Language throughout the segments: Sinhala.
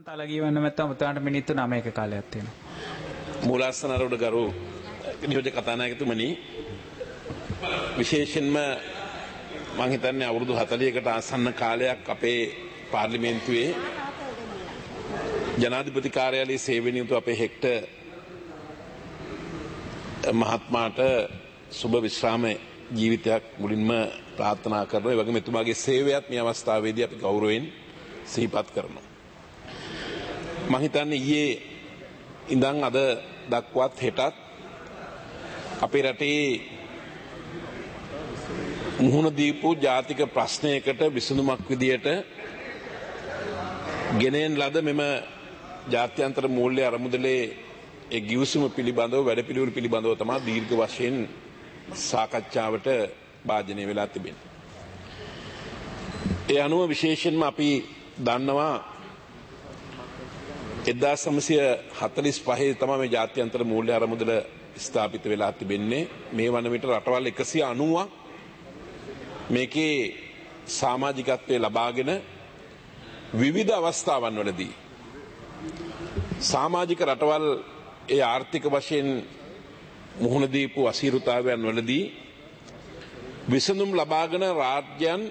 මහතාලා කියවන්න නැත්නම් ඔතනට මිනිත්තු 9ක කාලයක් තියෙනවා. මූලාසනරුඩ ගරු නියෝජ්‍ය කතානායකතුමනි, විශේෂයෙන්ම මම හිතන්නේ අවුරුදු 40කට ආසන්න කාලයක් අපේ පාර්ලිමේන්තුවේ ජනාධිපති කාර්යාලයේ සේවය නියුතු අපේ හෙක්ටර් මහත්මයාට සුබ විශ්‍රාම ජීවිතයක් මුලින්ම ප්‍රාර්ථනා කරනවා. ඒ වගේම එතුමාගේ සේවයත් මේ අවස්ථාවේදී අපි ගෞරවයෙන් සිහිපත් කරනවා. මම හිතන්නේ ඊයේ ඉඳන් අද දක්වාත් හෙටත් අපේ රටේ මුහුණ දීපු ජාතික ප්‍රශ්නයකට විසඳුමක් විදියට ගෙනෙන ලද මෙම ජාත්‍යන්තර මූල්‍ය අරමුදලේ ඒ ගිවිසුම පිළිබඳව වැඩපිළිවෙල පිළිබඳව තමයි දීර්ඝ වශයෙන් සාකච්ඡාවට භාජනය වෙලා තිබෙන්නේ. ඒ අනුව විශේෂයෙන්ම අපි දන්නවා 1945 තමයි මේ ජාත්‍යන්තර මූල්‍ය අරමුදල ස්ථාපිත වෙලා තිබෙන්නේ. මේ වන විට රටවල් 190ක් මේකේ සමාජිකත්වයේ ලබාගෙන විවිධ අවස්ථාවන් වලදී සමාජික රටවල් ඒ ආර්ථික වශයෙන් මුහුණ දීපු අසීරුතාවයන් වලදී විසඳුම් ලබාගෙන රාජ්‍යයන්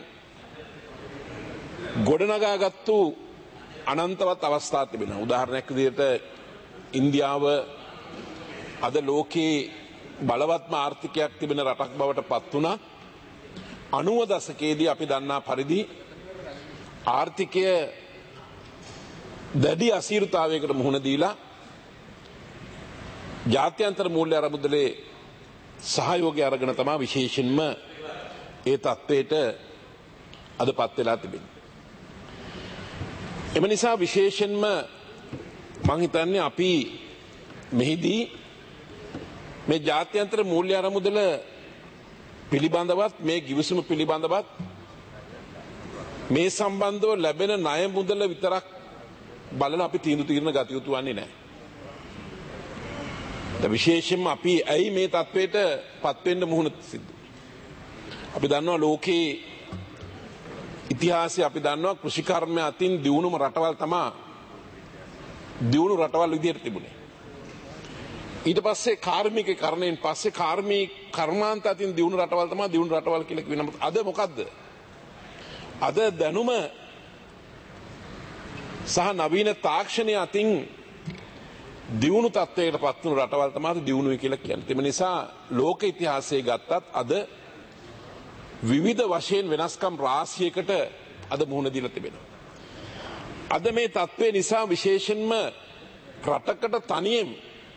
ගොඩනගාගත්තු අනන්තවත් අවස්ථා තිබෙනවා. උදාහරණයක් විදිහට ඉන්දියාව අද ලෝකේ බලවත්ම ආර්ථිකයක් තිබෙන රටක් බවට පත් වුණා. 90 දශකයේදී අපි දන්නා පරිදි ආර්ථිකය දැඩි අසීරුතාවයකට මුහුණ දීලා ජාත්‍යන්තර මූල්‍ය අරමුදලේ සහයෝගය අරගෙන තමයි විශේෂයෙන්ම ඒ තත්ත්වයට අදපත් වෙලා තිබෙන්නේ. එම නිසා විශේෂයෙන්ම මම හිතන්නේ අපි මෙහිදී මේ ජාත්‍යන්තර මූල්‍ය අරමුදල පිළිබඳවත් මේ ගිවිසුම පිළිබඳවත් මේ සම්බන්ධව ලැබෙන ණය මුදල විතරක් බලන අපි තීරණ ගත යුතු වන්නේ නැහැ. විශේෂයෙන්ම අපි ඇයි මේ තත්වයට පත් වෙන්න මුහුණ සිද්ධ. අපි දන්නවා ලෝකේ ඉතිහාසය අපි දන්නවා කෘෂිකර්මය අතින් දියුණුම රටවල් තමයි දියුණු රටවල් විදිහට තිබුණේ. ඊට පස්සේ කාර්මික කරණයෙන් පස්සේ කාර්මික කර්මාන්ත අතින් දියුණු රටවල් තමයි දියුණු රටවල් කියලා කියනවා. නමුත් අද මොකද්ද? අද දැනුම සහ නවීන තාක්ෂණය අතින් දියුණු තත්ත්වයකට පත් වුණු රටවල් තමයි දියුණුයි කියලා කියන්නේ. ඒ නිසා ලෝක ඉතිහාසයේ ගත්තත් අද විවිධ වශයෙන් වෙනස්කම් රාශියකට අද මුහුණ දීලා තිබෙනවා. අද මේ තත්ත්වය නිසා විශේෂයෙන්ම රටකට තනියෙන්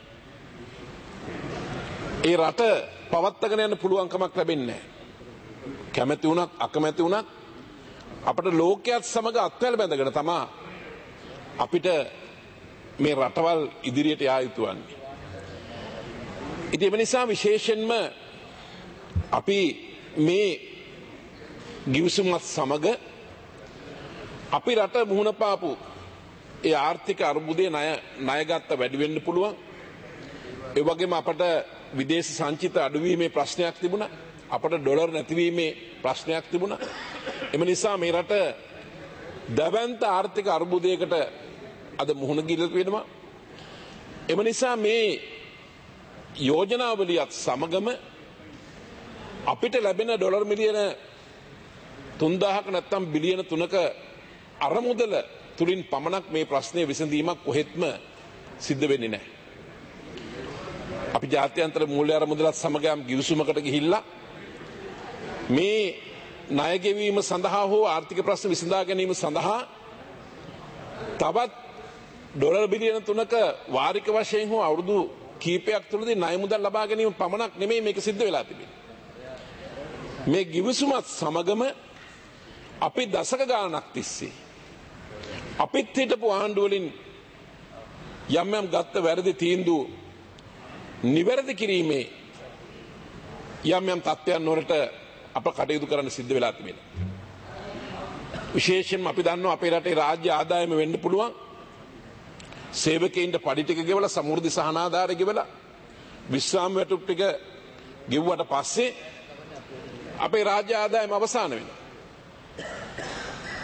ඒ රට පවත්වාගෙන යන්න පුළුවන් කමක් ලැබෙන්නේ නැහැ. කැමැති වුණත් අකමැති වුණත් අපිට ලෝකයක් සමග අත්වැල් බැඳගෙන තමයි අපිට මේ රටවල් ඉදිරියට යා යුතු වන්නේ. ඉතින් ඒ නිසා විශේෂයෙන්ම අපි මේ ගිවිසුමත් සමග අපි රට මුහුණ පාපු ඒ ආර්ථික අර්බුදයේ ණයගත්ත වැඩි වෙන්න පුළුවන්. ඒ වගේම අපට විදේශ සංචිත අඩුවීමේ ප්‍රශ්නයක් තිබුණා. අපට ඩොලර් නැතිවීමේ ප්‍රශ්නයක් තිබුණා. එම නිසා මේ රට දවැන්ත ආර්ථික අර්බුදයකට අද මුහුණ දීලා වෙනවා. එම නිසා මේ යෝජනාවලියත් සමගම අපිට ලැබෙන ඩොලර් මිලියන 3000ක නැත්නම් බිලියන 3ක අරමුදල තුලින් පමණක් මේ ප්‍රශ්නේ විසඳීමක් කොහෙත්ම සිද්ධ වෙන්නේ නැහැ. අපි ජාත්‍යන්තර මූල්‍ය අරමුදලත් සමග යම් ගිවිසුමකට ගිහිල්ලා මේ ණය ගෙවීම සඳහා හෝ ආර්ථික ප්‍රශ්න විසඳා ගැනීම සඳහා තවත් ඩොලර් බිලියන 3ක වාරික වශයෙන් හෝ අවුරුදු කීපයක් තුළදී ණය මුදල් ලබා ගැනීම පමණක් නෙමෙයි මේක සිද්ධ වෙලා තිබෙන්නේ. මේ ගිවිසුමත් සමගම අපි දශක ගාණක් තිස්සේ අපිත් හිටපු ආණ්ඩු වලින් යම් යම් ගත්ත වැරදි තීන්දුව නිවැරදි කිරීමේ යම් යම් තත්ත්වයන් වලට අප කටයුතු කරන්න සිද්ධ වෙලා තිබෙනවා. විශේෂයෙන්ම අපි දන්නවා අපේ රටේ රාජ්‍ය ආදායම වෙන්න පුළුවන් සේවකයින්ට පඩි ටික ගෙවලා සමෘද්ධි සහනාධාරය ගෙවලා විශ්‍රාම වැටුප් ටික ගෙවුවට පස්සේ අපේ රාජ්‍ය ආදායම අවසන් වෙනවා.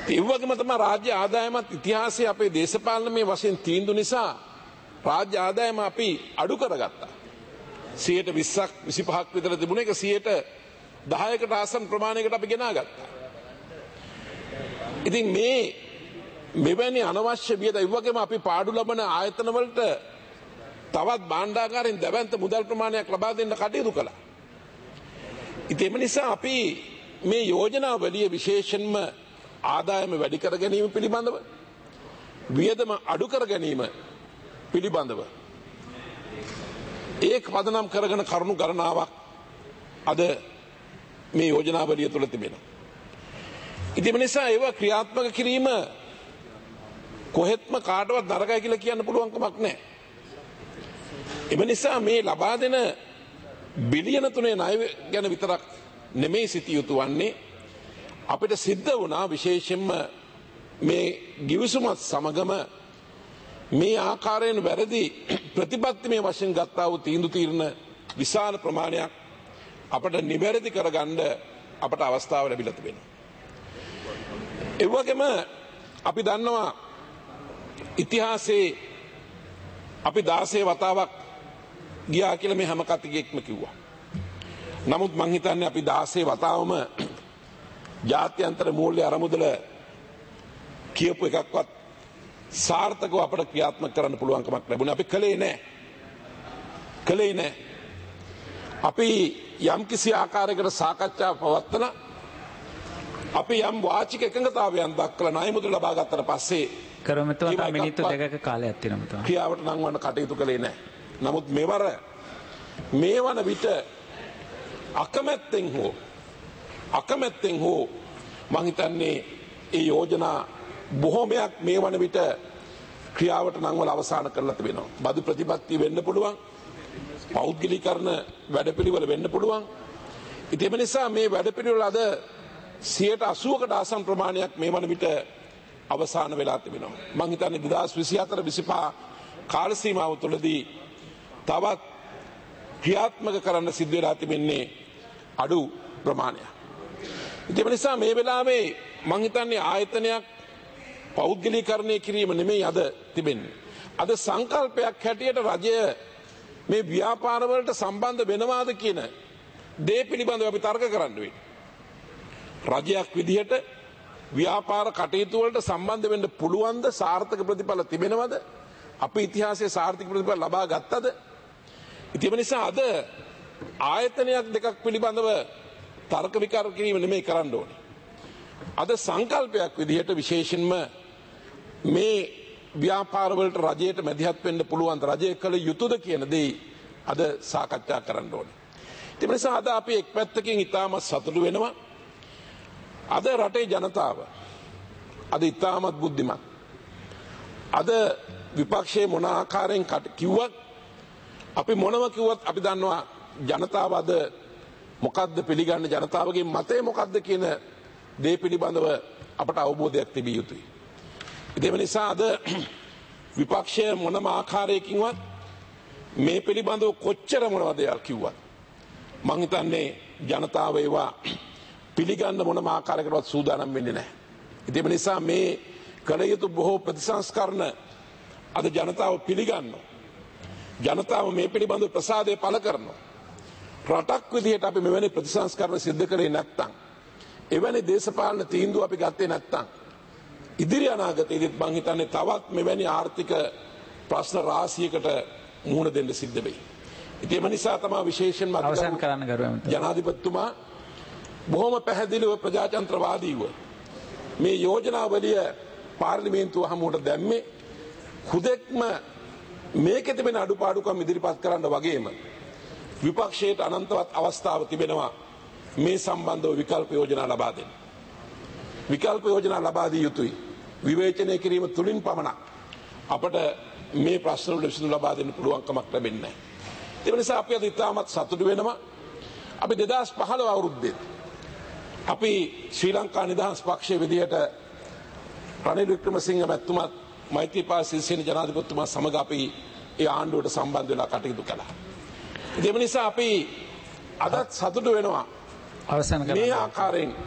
ඒ වගේම තමයි රාජ්‍ය ආදායමත් ඉතිහාසයේ අපේ දේශපාලනමය වශයෙන් තීන්දුව නිසා රාජ්‍ය ආදායම අපි අඩු කරගත්තා. 20%ක් 25ක් විතර තිබුණ එක 10%කට ආසන්න ප්‍රමාණයකට අපි ගෙනාගත්තා. ඉතින් මෙවැනි අනවශ්‍ය වියද ඒ වගේම අපි පාඩු ලබන ආයතන වලට තවත් භාණ්ඩාගාරයෙන් දැවැන්ත මුදල් ප්‍රමාණයක් ලබා දෙන්න කටයුතු කළා. ඉතින් ඒ නිසා අපි මේ යෝජනාවලිය විශේෂයෙන්ම ආදායම වැඩි කර ගැනීම පිළිබඳව වියදම අඩු කර ගැනීම පිළිබඳව ඒක පදනම් කරගෙන කරුණු ගණනාවක් අද මේ යෝජනාවලිය තුළ තිබෙනවා. ඉතින් ඒ නිසා ඒවා ක්‍රියාත්මක කිරීම කොහෙත්ම කාටවත් නරකයි කියලා කියන්න පුළුවන් කමක් නැහැ. ඒ නිසා මේ ලබා දෙන බිලියන 3 ණය ගැන විතරක් නෙමෙයි සිටිය යුතු වන්නේ අපිට සිද්ධ වුණා විශේෂයෙන්ම මේ ගිවිසුමත් සමගම මේ ආකාරයෙන් වැරදි ප්‍රතිපත්තිමය වශයෙන් ගත්තා වූ තීන්දුව తీරන විශාල ප්‍රමාණයක් අපට නිවැරදි කරගන්න අපට අවස්ථාව ලැබිලා තිබෙනවා. ඒ වගේම අපි දන්නවා ඉතිහාසයේ අපි 16 වතාවක් ගියා කියලා මේ හැම කතිකෙක්ම කිව්වා. නමුත් මං හිතන්නේ අපි 16 වතාවම ජාත්‍යන්තර මූල්‍ය අරමුදල කියපු එකක්වත් සාර්ථකව අපට ක්‍රියාත්මක කරන්න පුළුවන් කමක් ලැබුණේ අපි කළේ නැහැ. අපි යම් කිසි ආකාරයකට සාකච්ඡා පවත්වන අපි යම් වාචික එකඟතාවයන් දක්වලා ණය මුදල් ලබා ගත්තට පස්සේ කරමෙතුමා මිනිත්තු 2ක කාලයක් තියෙනවා. ක්‍රියාවට නංවන්න කටයුතු කළේ නැහැ. නමුත් මෙවර මේ වන විට අකමැත්තෙන් හෝ මං හිතන්නේ ඒ යෝජනා බොහෝමයක් මේ වන විට ක්‍රියාවට නංවල අවසන් කරලා තිබෙනවා. බදු ප්‍රතිපත්ති වෙන්න පුළුවන්. පෞද්ගලිකරණ වැඩපිළිවෙල වෙන්න පුළුවන්. ඉතින් ඒ නිසා මේ වැඩපිළිවෙල අද 80%කට ආසන්න ප්‍රමාණයක් මේ වන විට අවසන් වෙලා තිබෙනවා. මං හිතන්නේ 2024-25 කාල සීමාව තුළදී තවත් ක්‍රියාත්මක කරන්න සිද්ධ වෙලා තිබෙන්නේ අඩු ප්‍රමාණයක්. ඒ නිසා මේ වෙලාවේ මං හිතන්නේ ආයතනයක් පෞද්ගලීකරණය කිරීම නෙමෙයි අද තිබෙන්නේ. අද සංකල්පයක් හැටියට රජය මේ ව්‍යාපාර වලට සම්බන්ධ වෙනවාද කියන දේ පිළිබඳව අපි තර්ක කරන්න වෙන්නේ. රජයක් විදිහට ව්‍යාපාර කටයුතු වලට සම්බන්ධ වෙන්න පුළුවන්ද? සාර්ථක ප්‍රතිඵල තිබෙනවද? අපේ ඉතිහාසයේ සාර්ථක ප්‍රතිඵල ලබා ගත්තද? ඉතින් ඒ නිසා අද ආයතනයක් දෙකක් පිළිබඳව තර්ක විතර්ක කිරීම නෙමෙයි කරන්න ඕනේ. අද සංකල්පයක් විදිහට විශේෂයෙන්ම මේ ව්‍යාපාර වලට රජයට මැදිහත් වෙන්න පුළුවන් රජය කළ යුතුද කියන දේ අද සාකච්ඡා කරන්න ඕනේ. ඒ නිසා අද අපි එක් පැත්තකින් ඉතාමත් සතුටු වෙනවා. අද රටේ ජනතාව අද ඉතාමත් බුද්ධිමත්. අද විපක්ෂයේ මොන ආකාරයෙන් කිව්වත් අපි මොනව කිව්වත් අපි දන්නවා ජනතාව අද මොකද්ද පිළිගන්න ජනතාවගේ මතය මොකද්ද කියන දේ පිළිබඳව අපට අවබෝධයක් තිබිය යුතුයි. ඒ නිසා අද විපක්ෂය මොනම ආකාරයකින්වත් මේ පිළිබඳව කොච්චර මොනවද කිව්වත් මං හිතන්නේ ජනතාව ඒවා පිළිගන්න මොනම ආකාරයකටවත් සූදානම් වෙන්නේ නැහැ. ඒ නිසා මේ කළ යුතු බොහෝ ප්‍රතිසංස්කරණ අද ජනතාව පිළිගන්නවා. ජනතාව මේ පිළිබඳව ප්‍රසාදය පළ කරනවා. රටක් විදිහට අපි මෙවැනි ප්‍රතිසංස්කරණ සිද්ධ කරේ නැත්නම් එවැනි දේශපාලන තීන්දුව අපි ගත්තේ නැත්නම් ඉදිරි අනාගතයේදීත් මං හිතන්නේ තවත් මෙවැනි ආර්ථික ප්‍රශ්න රාශියකට මුහුණ දෙන්න සිද්ධ වෙයි. ඒ නිසා තමයි විශේෂයෙන්ම අවසන් කරන්න ගරුවම ජනාධිපතිතුමා බොහොම පැහැදිලිව ප්‍රජාතන්ත්‍රවාදීව මේ යෝජනාවලිය පාර්ලිමේන්තුව හමුවට දැම්මේ හුදෙක්ම මේකෙ තිබෙන අඩුපාඩුකම් ඉදිරිපත් කරන්න වගේම විපක්ෂයට අනන්තවත් අවස්ථාව තිබෙනවා මේ සම්බන්ධව විකල්ප යෝජනා ලබා දෙන්න. විකල්ප යෝජනා ලබා දී යුතුයි. විවේචනය කිරීම තුලින් පමණක් අපට මේ ප්‍රශ්න වලට විසඳුම් ලබා දෙන්න පුළුවන්කමක් ලැබෙන්නේ නැහැ. ඒ නිසා අපි අද ඉතාමත් සතුටු වෙනවා. අපි 2015 අවුරුද්දේ අපි ශ්‍රී ලංකා නිදහස් පක්ෂයේ විදිහට රනිල් වික්‍රමසිංහ මැතිතුමත් මෛත්‍රීපාල සිරිසේන ජනාධිපතිතුමා සමග අපි ඒ ආණ්ඩුවට සම්බන්ධ වෙලා කටයුතු කළා. ඒ නිසා අපි අදත් සතුටු වෙනවා. අවසන් කරන්න මේ ආකාරයෙන්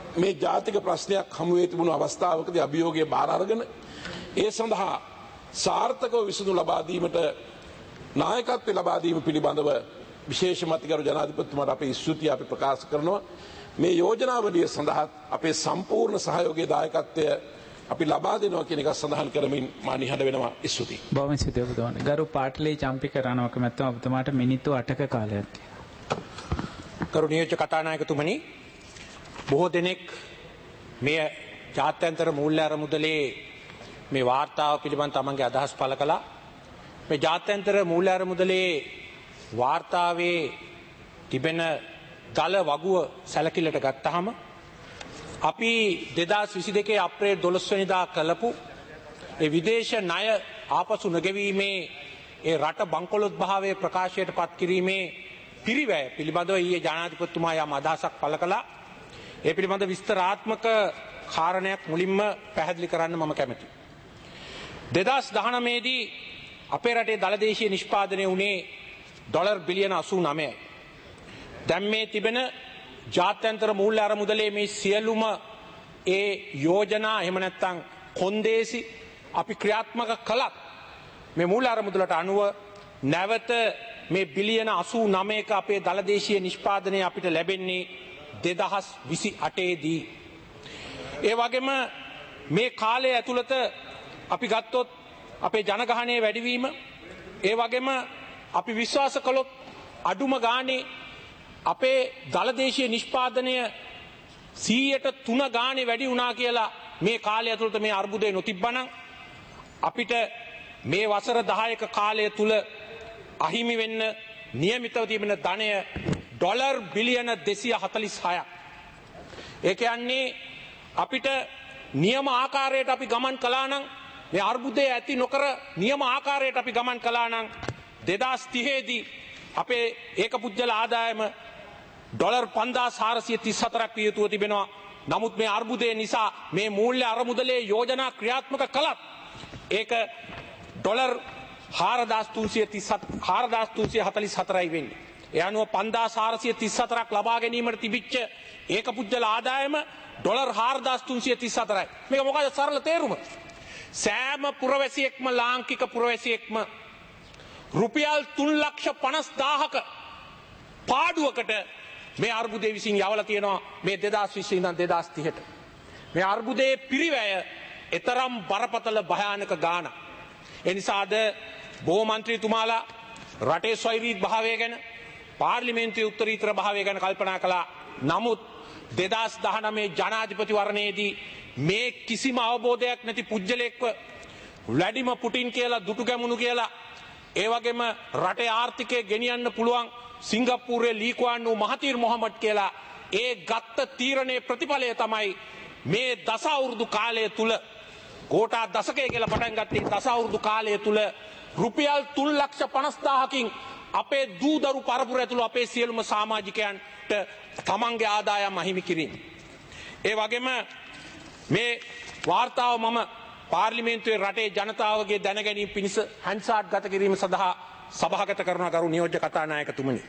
මේ ජාතික ප්‍රශ්නයක් හමුවේ තිබුණු අවස්ථාවකදී අභියෝගය බාර අරගෙන ඒ සඳහා සාර්ථකව විසඳුම් ලබා දීමට නායකත්වය ලබා දීම පිළිබඳව විශේෂ මතකරු ජනාධිපතිතුමාට අපේ ස්තුතිය අපි ප්‍රකාශ කරනවා. මේ යෝජනාවලිය සඳහා අපේ සම්පූර්ණ සහයෝගයේ දායකත්වය අපි ලබා දෙනවා කියන එක සඳහන් කරමින් මා නිහඬ වෙනවා. ස්තුතියි. බොහොම ස්තුතියි ඔබතුමාට. ගරු පාටලී චම්පික රණවක මැතිතුමා ඔබතුමාට මිනිත්තු 8ක කාලයක් තියෙනවා. ගරු නියෝජ්‍ය කතානායකතුමනි, බොහෝ දෙනෙක් මේ ජාත්‍යන්තර මූල්‍ය අරමුදලේ මේ වාර්තාව පිළිබඳ තමන්ගේ අදහස් පළ කළා. මේ ජාත්‍යන්තර මූල්‍ය අරමුදලේ වාර්තාවේ තිබෙන දල වගුව සැලකිල්ලට ගත්තාම අපි 2022 අප්‍රේල් 12 වෙනිදා කළපු ඒ විදේශ ණය ආපසු නොගෙවීමේ ඒ රට බංකොලොත් භාවයේ ප්‍රකාශයට පත් කිරීමේ පිරිවැය පිළිබඳව ඊයේ ජනාධිපතිතුමා යම් අදහසක් පළ කළා. ඒ පිළිබඳ විස්තරාත්මක කාරණයක් මුලින්ම පැහැදිලි කරන්න මම කැමතියි. 2019 දී අපේ රටේ දළදේශීය නිෂ්පාදනය වුණේ ඩොලර් බිලියන 89යි. දැන් මේ තිබෙන ජාත්‍යන්තර මූල්‍ය අරමුදලේ මේ සියලුම ඒ යෝජනා එහෙම නැත්නම් කොන්දේසි අපි ක්‍රියාත්මක කළත් මේ මූල්‍ය අරමුදලට අනුව නැවත මේ බිලියන 89ක අපේ දළදේශීය නිෂ්පාදනය අපිට ලැබෙන්නේ 2028 දී. ඒ වගේම මේ කාලය ඇතුළත අපි ගත්තොත් අපේ ජනගහනයේ වැඩිවීම, ඒ වගේම අපි විශ්වාස කළොත් අඩුම ගානේ අපේ දළදේශීය නිෂ්පාදනය 103 ගානේ වැඩි වුණා කියලා මේ කාලය ඇතුළත මේ අර්බුදේ නොතිබ්බනම් අපිට මේ වසර 10ක කාලය තුල අහිමි වෙන්න නියමිතව තිබෙන ධනය ඩොලර් බිලියන 246ක්. ඒ කියන්නේ අපිට නියම ආකාරයට අපි ගමන් කළා නම් මේ අර්බුදය ඇති නොකර නියම ආකාරයට අපි ගමන් කළා නම් 2030 දී අපේ ඒකපුජ්‍යල ආදායම ඩොලර් 5434ක් විය යුතුව තිබෙනවා. නමුත් මේ අර්බුදය නිසා මේ මූල්‍ය අරමුදලේ යෝජනා ක්‍රියාත්මක කළත් ඒක ඩොලර් 4344යි වෙන්නේ. ඒ අනුව 5434ක් ලබා ගැනීමට තිබිච්ච ඒකපුජ්‍යල ආදායම ඩොලර් 4334යි. මේක මොකද සරල තේරුම? සෑම පුරවැසියෙක්ම ලාංකික පුරවැසියෙක්ම රුපියල් 3,50,000ක පාඩුවකට මේ අර්බුදයේ විසින් යවලා තියෙනවා මේ 2020 ඉඳන් 2030ට. මේ අර්බුදයේ පිරිවැය එතරම් බරපතල භයානක ගානක්. ඒ නිසාද බොහෝ මන්ත්‍රීතුමාලා රටේ ස්වෛරීත් භාවය ගැන, පාර්ලිමේන්තුවේ උත්තරීතර භාවය ගැන කල්පනා කළා. නමුත් 2019 ජනාධිපතිවරණයේදී මේ කිසිම අවබෝධයක් නැති පුජ්‍යලෙක්ව ව්ලාඩිම පුටින් කියලා දුටු ගැමුණු කියලා, ඒ වගේම රටේ ආර්ථිකය ගෙනියන්න පුළුවන් සිංගප්පූරුවේ ලී කුවාන් වූ මහතීර් මොහමඩ් කියලා ඒ ගත්ත තීරණයේ ප්‍රතිඵලය තමයි මේ දස අවුරුදු කාලය තුල කෝටා දශකය කියලා පටන් ගත්තේ දස අවුරුදු කාලය තුල රුපියල් 3,50,000කින් අපේ දූදරු පරපුර ඇතුළු අපේ සියලුම සමාජිකයන්ට තමන්ගේ ආදායම් අහිමි කිරීම. ඒ වගේම මේ වාර්තාව මම පාර්ලිමේන්තුවේ රටේ ජනතාවගේ දැනගැනීම පිණිස හැන්සාට් ගත කිරීම සඳහා සභාගත කරන ගරු නියෝජ්‍ය කතානායකතුමනි.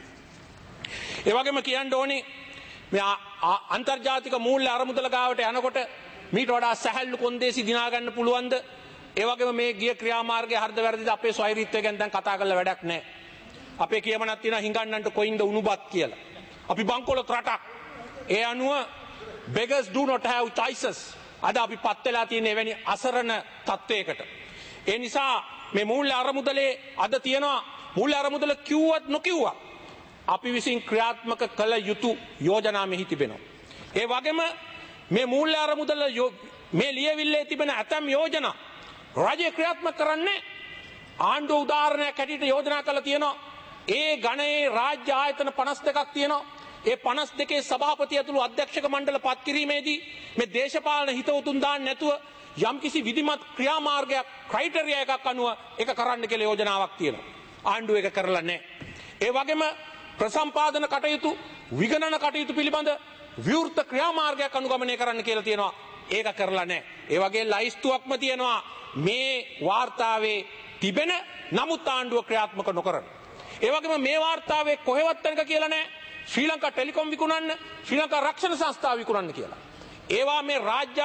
ඒ වගේම කියන්න ඕනේ මේ අන්තර්ජාතික මූල්‍ය අරමුදල ගාවට යනකොට මීට වඩා සැහැල්ලු කොන්දේසි දිනා ගන්න පුළුවන්ද? ඒ වගේම මේ ගිය ක්‍රියාමාර්ගයේ හරිද වැරදිද අපේ ස්වෛරීත්වය ගැන දැන් කතා කරලා වැඩක් නැහැ. අපේ කියමනක් තියෙනවා හිඟන්නන්ට කොයින්ද උණුබත් කියලා. අපි බංකොලොත් රටක්. ඒ අනුව beggars do not have choices. අද අපි පත් වෙලා තියෙන එවැනි අසරණ තත්වයකට. ඒ නිසා මේ මූල්‍ය අරමුදලේ අද තියෙනවා මූල්‍ය අරමුදල කිව්වත් නොකිව්වත් අපි විසින් ක්‍රියාත්මක කළ යුතු යෝජනා මෙහි තිබෙනවා. ඒ වගේම මේ මූල්‍ය අරමුදල මේ ලියවිල්ලේ තිබෙන ඇතම් යෝජනා රාජ්‍ය ක්‍රියාත්මක කරන්නේ ආණ්ඩුව උදාහරණයක් හැටියට යෝජනා කළා තියෙනවා. ඒ ගණයේ රාජ්‍ය ආයතන 52ක් තියෙනවා. ඒ 52 සභාපති ඇතුළු අධ්‍යක්ෂක මණ්ඩල පත් කිරීමේදී මේ දේශපාලන හිතවතුන් දාන්න නැතුව යම්කිසි විධිමත් ක්‍රියාමාර්ගයක් ක්‍රයිටීරියා එකක් අනුව ඒක කරන්න කියලා යෝජනාවක් තියෙනවා. ආණ්ඩුව ඒක කරලා නැහැ. ඒ වගේම ප්‍රසම්පාදන කටයුතු, විගණන කටයුතු පිළිබඳ විවෘත ක්‍රියාමාර්ගයක් අනුගමනය කරන්න කියලා තියෙනවා. ඒක කරලා නැහැ. ඒ වගේ ලයිස්තුවක්ම තියෙනවා මේ වාර්තාවේ තිබෙන නමුත් ආණ්ඩුව ක්‍රියාත්මක නොකරන. ඒ වගේම මේ වාර්තාවේ කොහෙවත් තැනක කියලා නැහැ ශ්‍රී ලංකා ටෙලිකොම් විකුණන්න, ශ්‍රී ලංකා රක්ෂණ සංස්ථාව විකුණන්න කියලා. ඒවා මේ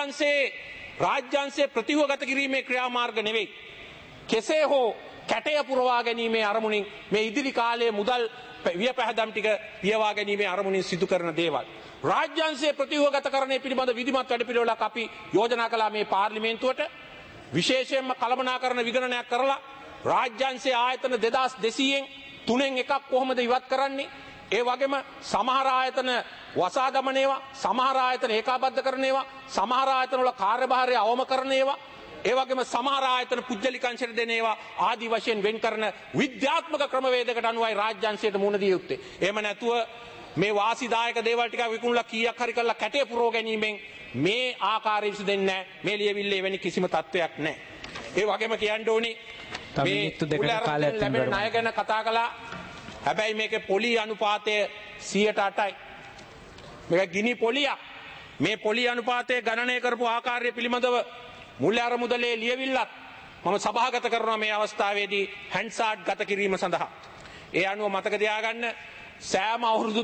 රාජ්‍යංශයේ ප්‍රතිවගත කිරීමේ ක්‍රියාමාර්ග නෙවෙයි. කෙසේ හෝ කැටය පුරවා ගැනීමේ අරමුණින් මේ ඉදිරි කාලයේ මුදල් වියපැහැදම් ටික පියවා ගැනීමේ අරමුණින් සිදු කරන දේවල්. රාජ්‍යංශයේ ප්‍රතිවගතකරණය පිළිබඳ විධිමත් වැඩපිළිවෙලක් අපි යෝජනා කළා මේ පාර්ලිමේන්තුවට. විශේෂයෙන්ම කළමනාකරණ විගණනයක් කරලා රාජ්‍යංශයේ ආයතන 2200න් 3න් එකක් කොහොමද ඉවත් කරන්නේ? ඒ වගේම සමහර ආයතන වසා දමන ඒවා, සමහර ආයතන ඒකාබද්ධ කරන ඒවා, සමහර ආයතන වල කාර්යභාරය අවම කරන ඒවා, ඒ වගේම සමහර ආයතන පුජ්‍යලිකංශයට දෙන ඒවා ආදි වශයෙන් වෙන් කරන විද්‍යාත්මක ක්‍රමවේදයකට අනුවයි රාජ්‍යංශයට මුහුණ දිය යුත්තේ. එහෙම නැතුව මේ වාසිදායක දේවල් ටික විකුණලා කීයක් හරි කරලා කැටේ පුරව ගැනීමෙන් මේ ආකාරය විසඳෙන්නේ නැහැ. මේ ලියවිල්ලේ වෙනි කිසිම තත්වයක් නැහැ. ඒ වගේම කියන්න ඕනේ මේ ලැබෙන ණය ගැන කතා කළා. හැබැයි මේකේ පොලි අනුපාතය 108යි. මේක ගිනි පොලියක්. මේ පොලි අනුපාතය ගණනය කරපු ආකාරය පිළිබඳව මුල්‍ය අරමුදලේ ලියවිල්ලත් මම සභාගත කරනවා මේ අවස්ථාවේදී හැන්ඩ්සාඩ් ගත කිරීම සඳහා. ඒ අනුව මතක තියාගන්න සෑම අවුරුදු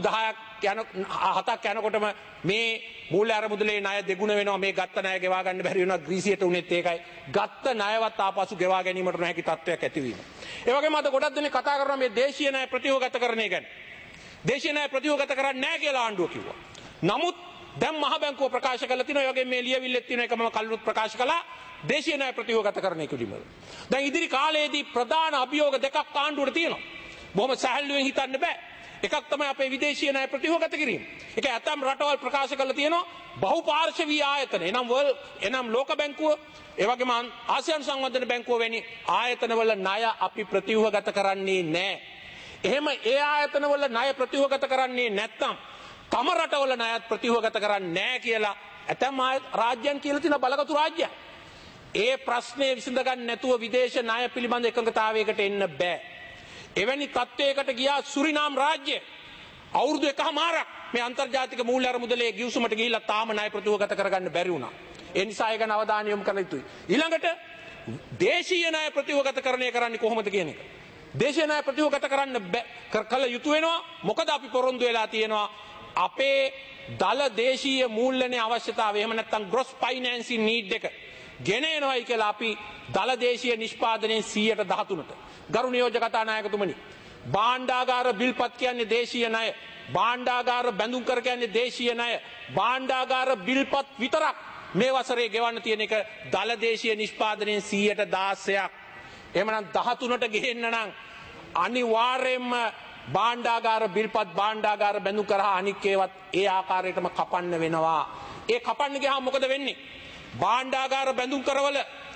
7ක් යනකොටම මේ මූල්‍ය අරමුදලේ ණය දෙගුණ වෙනවා. මේ ගත්ත ණය ගෙවා ගන්න බැරි වෙනවා. ග්‍රීසියට උනේත් ඒකයි. ගත්ත ණයවත් ආපසු ගෙවා ගැනීමට නොහැකි තත්ත්වයක් ඇතිවීම. ඒ වගේම අද ගොඩක් දෙනෙක් කතා කරනවා මේ දේශීය ණය ප්‍රතිවගතකරණය ගැන. දේශීය ණය ප්‍රතිවගත කරන්නේ නැහැ කියලා ආණ්ඩුව කිව්වා. නමුත් දැන් මහ බැංකුව ප්‍රකාශ කළා තියෙනවා. ඒ වගේ මේ ලියවිල්ලෙත් තියෙන එක මම කල්ලුත් ප්‍රකාශ කළා. දේශීය ණය ප්‍රතිවගතකරණය කිරීමද. දැන් ඉදිරි කාලයේදී ප්‍රධාන අභියෝග දෙකක් ආණ්ඩුවට තියෙනවා. බොහොම සැහැල්ලුවෙන් හිතන්න බෑ. එකක් තමයි අපේ විදේශීය ණය ප්‍රතිවගත කිරීම. ඒක ඇතම් රටවල් ප්‍රකාශ කරලා තියෙනවා බහුපාර්ශවීය ආයතන. එනම් ලෝක බැංකුව, ඒ වගේම ආසියානු සංවර්ධන බැංකුව වැනි ආයතනවල ණය අපි ප්‍රතිවගත කරන්නේ නැහැ. එහෙම ඒ ආයතනවල ණය ප්‍රතිවගත කරන්නේ නැත්නම් තම රටවල ණයත් ප්‍රතිවගත කරන්නේ නැහැ කියලා ඇතම් රාජ්‍යයන් කියලා තියෙන බලගතු රාජ්‍යයන්. ඒ ප්‍රශ්නේ විසඳ ගන්න නැතුව විදේශ ණය පිළිබඳ එකඟතාවයකට එන්න බෑ. එවැනි තත්ත්වයකට ගියා සුරිනාම් රාජ්‍ය. අවුරුදු 1මාරක් මේ අන්තර්ජාතික මූල්‍ය අරමුදලේ ගිවිසුමට ගිහිල්ලා තාම ණය ප්‍රතිවගත කරගන්න බැරි වුණා. ඒ නිසා ඒක අවධානය යොමු කළ යුතුයි. ඊළඟට දේශීය ණය ප්‍රතිවගතකරණය කරන්නේ කොහොමද කියන එක. දේශීය ණය ප්‍රතිවගත කරන්න කළ යුතු වෙනවා. මොකද අපි පොරොන්දු වෙලා තියෙනවා අපේ දල දේශීය මූල්‍යනේ අවශ්‍යතාවය. එහෙම නැත්නම් gross financing need එක ගෙන එනවයි කියලා අපි දල දේශීය නිෂ්පාදනයේ 113ට. ගරු නියෝජක කතානායකතුමනි, භාණ්ඩාගාර බිල්පත් කියන්නේ දේශීය ණය, භාණ්ඩාගාර බැඳුම් කර කියන්නේ දේශීය ණය, භාණ්ඩාගාර බිල්පත් විතරක් මේ වසරේ ගෙවන්න තියෙන එක දල දේශීය නිෂ්පාදනයේ 116ක්. එහෙමනම් 13ට ගෙන්න නම් අනිවාර්යයෙන්ම භාණ්ඩාගාර බිල්පත් භාණ්ඩාගාර බැඳුම් කරා අනික් ඒවත් ඒ ආකාරයටම කපන්න වෙනවා. ඒ කපන්න ගියාම මොකද වෙන්නේ? භාණ්ඩාගාර බැඳුම් කරවල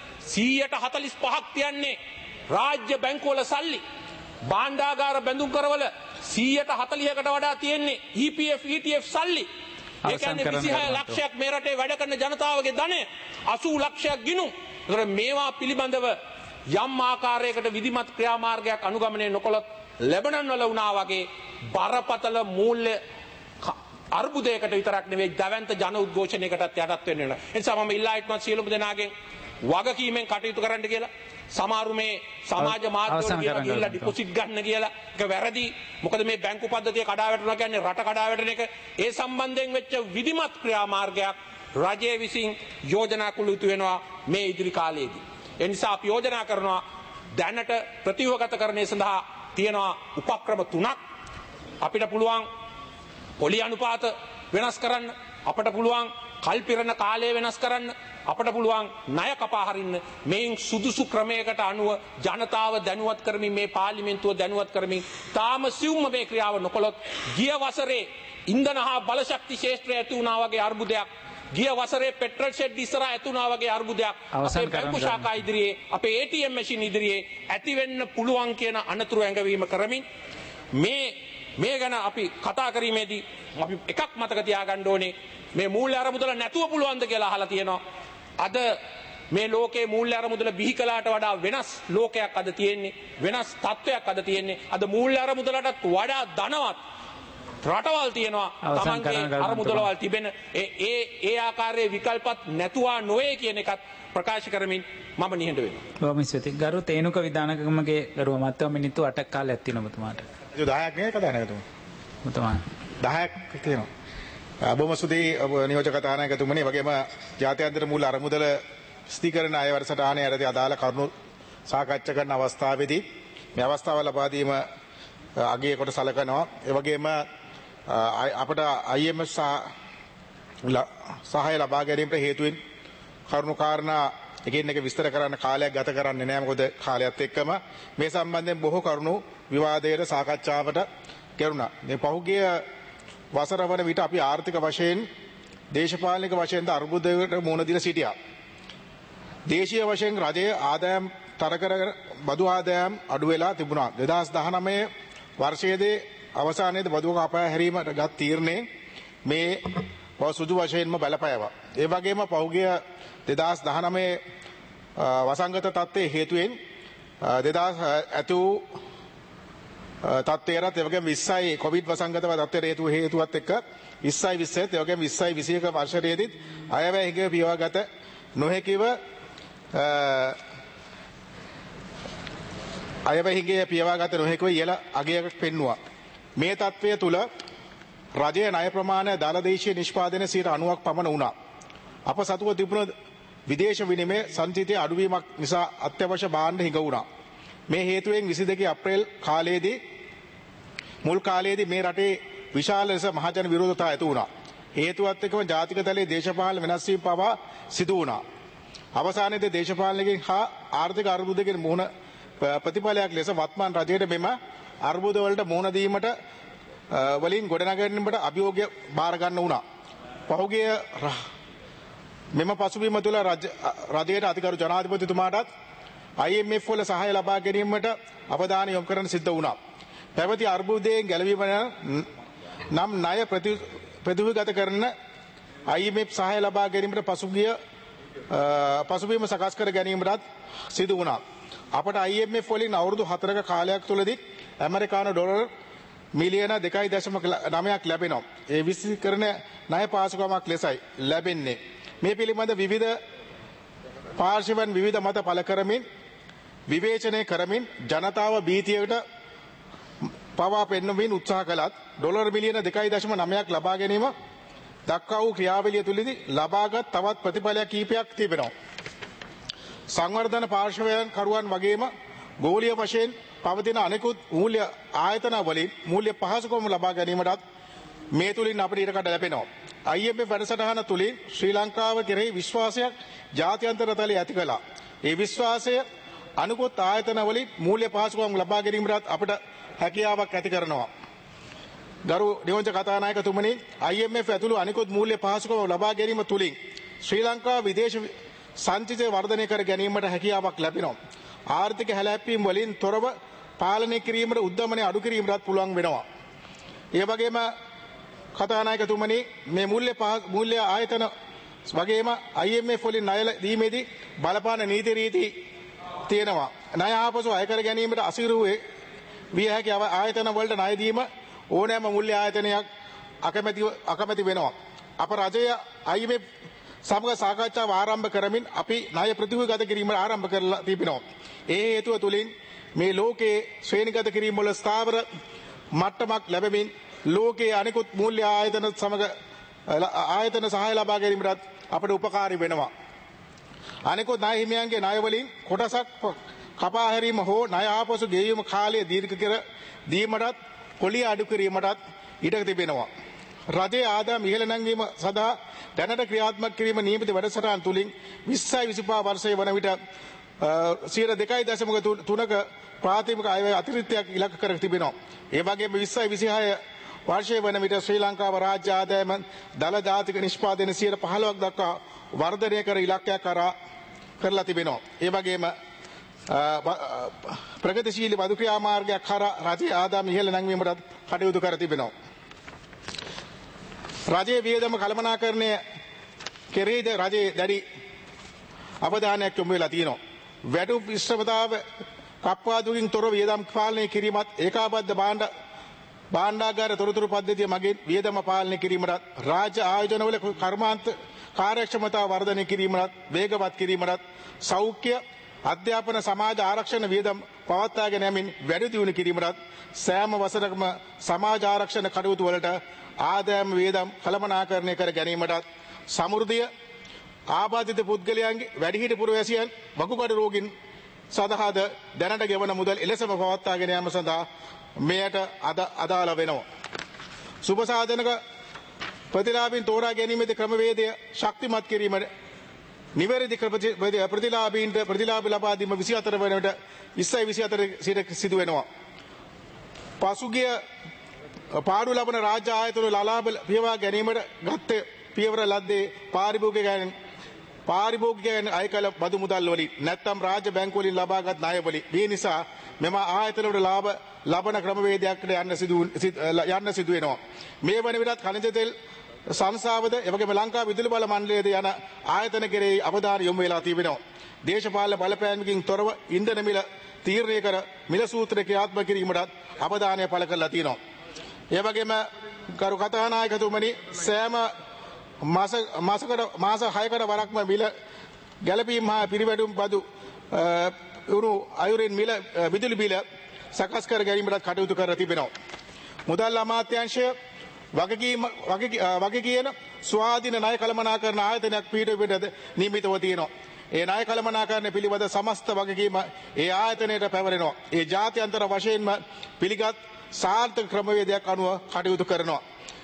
145ක් තියන්නේ රාජ්‍ය බැංකුවල සල්ලි. භාණ්ඩාගාර බැඳුම් කරවල 140කට වඩා තියෙන්නේ EPF ETF සල්ලි. ඒ කියන්නේ 26 ලක්ෂයක් මේ රටේ වැඩ කරන ජනතාවගේ ධනය 80 ලක්ෂයක් ගිණුම්. ඒතර මේවා පිළිබඳව යම් ආකාරයකට විධිමත් ක්‍රියාමාර්ගයක් අනුගමනය නොකළොත් ලැබනන් වල වුණා වගේ බරපතල මූල්‍ය අර්බුදයකට විතරක් නෙවෙයි දවැන්ත ජන උද්ඝෝෂණයකටත් යටත් වෙන්න වෙනවා. ඒ නිසා මම ඉල්ලා හිටමත් සියලුම දෙනාගෙන් වගකීමෙන් කටයුතු කරන්න කියලා. සමහරු මේ සමාජ මාධ්‍යවල ගිහිල්ලා ඩිපොසිට් ගන්න කියලා ඒක වැරදි. මොකද මේ බැංකු පද්ධතිය කඩා වැටෙනවා කියන්නේ රට කඩා වැටෙන එක. ඒ සම්බන්ධයෙන් වෙච්ච විධිමත් ක්‍රියාමාර්ගයක් රජය විසින් යෝජනා කළ යුතු වෙනවා මේ ඉදිරි කාලයේදී. ඒ නිසා අපි යෝජනා කරනවා දැනට ප්‍රතිවගතකරණය සඳහා තියෙනවා උපක්‍රම 3ක්. අපිට පුළුවන් පොලි අනුපාත වෙනස් කරන්න, අපට පුළුවන් කල්පිරණ කාලය වෙනස් කරන්න, අපට පුළුවන් ණය කපා හරින්න. මේන් සුදුසු ක්‍රමයකට අනුව ජනතාව දැනුවත් කරමින් මේ පාර්ලිමේන්තුව දැනුවත් කරමින් තාම සිවුම්ම මේ ක්‍රියාව නොකළොත් ගිය වසරේ ඉන්ධන හා බලශක්ති ක්ෂේත්‍රය ඇති වුණා වගේ අර්බුදයක්, ගිය වසරේ පෙට්‍රල් ෂෙඩ් ඉස්සරහා ඇති වුණා වගේ අර්බුදයක් අපේ බැංකු ශාඛා ඉදිරියේ, අපේ ATM මැෂින් ඉදිරියේ ඇති වෙන්න පුළුවන් කියන අනතුරු ඇඟවීම කරමින් මේ ගැන අපි කතා කිරීමේදී අපි එකක් මතක තියාගන්න ඕනේ. මේ මූල්‍ය අරමුදල නැතුව පුළුවන්ද කියලා අහලා තියෙනවා. අද මේ ලෝකේ මූල්‍ය අරමුදල බිහි කළාට වඩා වෙනස් ලෝකයක් අද තියෙන්නේ, වෙනස් තත්වයක් අද තියෙන්නේ. අද මූල්‍ය අරමුදලටත් වඩා ධනවත් රටවල් තියෙනවා. තමන්ගේ අරමුදලවල් තිබෙන ඒ ආකාරයේ විකල්පත් නැතුවා නොවේ කියන එකත් ප්‍රකාශ කරමින් මම නිහඬ වෙනවා. බොහොම ස්තුතියි. ගරු තේනුක විධානකමගේ ගරු මත්තම මිනිත්තු 8ක් කාලයක් තියෙනවා ඔබතුමාට. 10ක් නේ කතා නැතුව. ඔබතුමා 10ක් තියෙනවා. බොහොම ස්තුතියි නියෝජක කතානායකතුමනි. වගේම ජාත්‍යන්තර මූල්‍ය අරමුදල ස්ථීකරණ අය වැඩසටහනේ යටතේ අදාළ කරුණු සාකච්ඡා කරන අවස්ථාවේදී මේ අවස්ථාව ලබා දීම අගය කොට සලකනවා. ඒ වගේම අපට IMF සහාය ලබා ගැනීමට හේතු වෙන කරුණු කාරණා එකින් එක විස්තර කරන්න කාලයක් ගත කරන්නේ නැහැ. මොකද කාලයත් එක්කම මේ සම්බන්ධයෙන් බොහෝ කරුණු විවාදයට සාකච්ඡාවට කෙරුණා. මේ පහුගිය වසර වන විට අපි ආර්ථික වශයෙන් දේශපාලනික වශයෙන් අර්බුදයකට මුහුණ දීලා සිටියා. දේශීය වශයෙන් රජයේ ආදායම් තර කර බදු ආදායම් අඩු වෙලා තිබුණා. 2019 වර්ෂයේදී අවසානයේදී බදු කපා හැරීමට ගත් තීරණේ මේ සුදු වශයෙන්ම බලපෑවා. ඒ වගේම පහුගිය 2019 වසංගත තත්ත්වයේ හේතුවෙන් 2000 ඇතු තත්ත්වයට ඒ වගේම 20යි කොවිඩ් වසංගත තත්ත්වයට හේතුවත් එක්ක 20යි 20ත් ඒ වගේම 20යි 21 වර්ෂයේදීත් අයවැය හිඟ පියවාගත නොහැකිව අයවැය හිඟ පියවාගත නොහැකිව ඉහළ අගයකට පෙන්වුවා. මේ තත්ත්වය තුල රජයේ ණය ප්‍රමාණය දලදේශීය නිෂ්පාදනයේ 90ක් පමණ වුණා. අප සතුව තිබුණ විදේශ විනිමය සංචිතයේ අඩුවීමක් නිසා අත්‍යවශ්‍ය භාණ්ඩ හිඟ වුණා. මේ හේතුවෙන් 22 අප්‍රේල් කාලයේදී මුල් කාලයේදී මේ රටේ විශාල ලෙස මහජන විරෝධතා ඇති වුණා. හේතුවත් එක්කම ජාතික තලයේ දේශපාලන වෙනස් වීම පවා සිදු වුණා. අවසානයේදී දේශපාලනයකින් හා ආර්ථික අර්බුදයකින් මුහුණ ප්‍රතිඵලයක් ලෙස වත්මන් රජයට මෙම අර්බුද වලට මුහුණ දීමට වලින් ගොඩනගැනීමට අභියෝගය බාර ගන්න වුණා. පහුගිය මෙම පසුබිම තුළ රජයට අධිකරු ජනාධිපතිතුමාටත් IMF වල සහාය ලබා ගැනීමට අවධානය යොමු කරන්න සිද්ධ වුණා. පැවති අර්බුදයෙන් ගැලවීම නම් ණය ප්‍රතිවිගත කරන IMF සහාය ලබා ගැනීමට පසුබිම සකස් කර ගැනීමටත් සිදු වුණා. අපට IMF වලින් අවුරුදු 4ක කාලයක් තුළදී ඇමරිකානු ඩොලර් මිලියන 2.9ක් ලැබෙනවා. ඒ විශ්ලේෂණ ණය පාසුකමක් ලෙසයි ලැබෙන්නේ. මේ පිළිබඳ විවිධ පාර්ශවයන් විවිධ මත පළ කරමින් විවේචනය කරමින් ජනතාව භීතියට පවා පෙන්වමින් උත්සාහ කළත් ඩොලර් මිලියන 2.9ක් ලබා ගැනීම දක්වා වූ ක්‍රියාවලිය තුළදී ලබාගත් තවත් ප්‍රතිඵලයක් කීපයක් තිබෙනවා. සංවර්ධන පාර්ශවයන් කරුවන් වගේම ගෝලීය වශයෙන් පවතින අනෙකුත් මූල්‍ය ආයතන වලින් මූල්‍ය පහසුකම් ලබා ගැනීමටත් මේ තුලින් අපිට ඉඩකඩ ලැබෙනවා. IMF වැඩසටහන තුලින් ශ්‍රී ලංකාව කෙරෙහි විශ්වාසයක් ජාත්‍යන්තර තලයේ ඇති කළා. ඒ විශ්වාසය අනුකුත් ආයතන වලින් මූල්‍ය පහසුකම් ලබා ගැනීමටත් අපිට හැකියාවක් ඇති කරනවා. ගරු නියෝජ්‍ය කතානායකතුමනි, IMF ඇතුළු අනිකුත් මූල්‍ය පහසුකම් ලබා ගැනීම තුලින් ශ්‍රී ලංකාව විදේශ සංචිතය වර්ධනය කර ගැනීමට හැකියාවක් ලැබෙනවා. ආර්ථික හැලැප්පීම් වලින් තොරව පාලනය කිරීමට උද්දමනය අඩු කිරීමටත් පුළුවන් වෙනවා. ඒ වගේම කතානායකතුමනි, මේ මූල්‍ය ආයතන වගේම IMF වලින් ණය දීමේදී බලපාන නීති රීති තියෙනවා. ණය ආපසු අය කර ගැනීමට අසීරු විය හැකි ආයතන වලට ණය දීම ඕනෑම මූල්‍ය ආයතනයක් අකමැති වෙනවා. අප රජය IMF සමග සාකච්ඡාව ආරම්භ කරමින් අපි ණය ප්‍රතිවගත කිරීමට ආරම්භ කරලා තිබෙනවා. ඒ හේතුව තුලින් මේ ලෝකයේ ශ්‍රේණිගත කිරීම වල ස්ථාවර මට්ටමක් ලැබෙමින් ලෝකයේ අනෙකුත් මූල්‍ය ආයතන සමග ආයතන සහාය ලබා ගැනීමට අපට උපකාරී වෙනවා. අනෙකුත් ණය හිමියන්ගේ ණය වලින් කොටසක් කපා හැරීම හෝ ණය ආපසු ගෙවීම කාලය දීර්ඝ කර දීමටත් පොලිය අඩු කිරීමටත් ඉඩ තිබෙනවා. රජයේ ආදායම් ඉහළ නැංවීම සඳහා දැනට ක්‍රියාත්මක කිරීම නියමිත වැඩසටහන් තුලින් 20යි 25 වර්ෂයේ වන විට 2.3ක ප්‍රාථමික අයවැය අතිරික්තයක් ඉලක්ක කර තිබෙනවා. ඒ වගේම 20යි 26 වර්ෂයේ වන විට ශ්‍රී ලංකාව රාජ්‍ය ආදායම දල ජාතික නිෂ්පාදනය 15ක් දක්වා වර්ධනය කර ඉලක්කයක් කරලා තිබෙනවා. ඒ වගේම ප්‍රගතිශීලී බදු ක්‍රියාමාර්ගයක් කරා රජයේ ආදායම ඉහළ නැංවීමට කටයුතු කර තිබෙනවා. රජයේ වියදම කළමනාකරණය කෙරෙහිද රජයේ දැඩි අවධානයක් යොමු වෙලා තියෙනවා. වැටුප් විශ්‍රමතාව කප්පාදුකින් තොර වියදම් පාලනය කිරීමත් ඒකාබද්ධ භාණ්ඩාගාර තොරතුරු පද්ධතිය මගින් වියදම පාලනය කිරීමට රාජ්‍ය ආයෝජනවල කර්මාන්ත කාර්යක්ෂමතාව වර්ධනය කිරීමට වේගවත් කිරීමට සෞඛ්‍ය අධ්‍යාපන සමාජ ආරක්ෂණ වියදම් පවත්වාගෙන යමින් වැඩි දියුණු කිරීමටත් සෑම වසරකම සමාජ ආරක්ෂණ කටයුතු වලට ආදායම් වියදම් කළමනාකරණය කර ගැනීමටත් සමෘද්ධිය ආබාධිත පුද්ගලයන්ගේ වැඩිහිටි පුරවැසියන් වකුගඩු රෝගීන් සඳහාද දැනට ගෙවන මුදල් එලෙසම පවත්වාගෙන යාම සඳහා මෙයට අදාළ වෙනවා. සුබසාධනක ප්‍රතිලාභීන් තෝරා ගැනීමේදී ක්‍රමවේදය ශක්තිමත් කිරීමට නිවැරදි ප්‍රතිලාභීන්ට ප්‍රතිලාභ ලබා දීම 24 වෙනිට 2024 සිට සිදු වෙනවා. පසුගිය පාඩු ලබන රාජ්‍ය ආයතන ලාභ පියවා ගැනීමට ගත පියවර ලද්දේ පාරිභෝගිකයන් අය කළ බදු මුදල් වලින් නැත්නම් රාජ්‍ය බැංකු වලින් ලබාගත් ණය වලින්. මේ නිසා මෙම ආයතන වල ලාභ ලබන ක්‍රමවේදයකට යන්න සිදු වෙනවා. මේ වන විටත් ಖನಿಜ තෙල් සංස්ථාවද එවැගේම ලංකා විදුලි බල මණ්ඩලයේද යන ආයතන කෙරෙහි අවධානය යොමු වෙලා තිබෙනවා. දේශපාලන බලපෑමකින් තොරව ඉන්ධන මිල තීරණය කර මිල සූත්‍රය ක්‍රියාත්මක කිරීමටත් අවධානය පළ කරලා තියෙනවා. එවැගේම කරු කතානායකතුමනි සෑම මාස 6කට වරක්ම මිල ගැළපීම් හා පිරිවැඩුම් බදු උණු අයුරින් මිල විදුලි බිල සකස් කර ගැනීමට කටයුතු කර තිබෙනවා. මුදල් අමාත්‍යාංශය වගේ කියන ස්වාධීන ණය කළමනාකරණ ආයතනයක් පිටවෙන්නද නියමිතව තියෙනවා. ඒ ණය කළමනාකරණ පිළිබඳ සමස්ත වගකීම ඒ ආයතනයට පැවරෙනවා. ඒ ජාත්‍යන්තර වශයෙන්ම පිළිගත් සාර්ථක ක්‍රමවේදයක් අනුව කටයුතු කරනවා.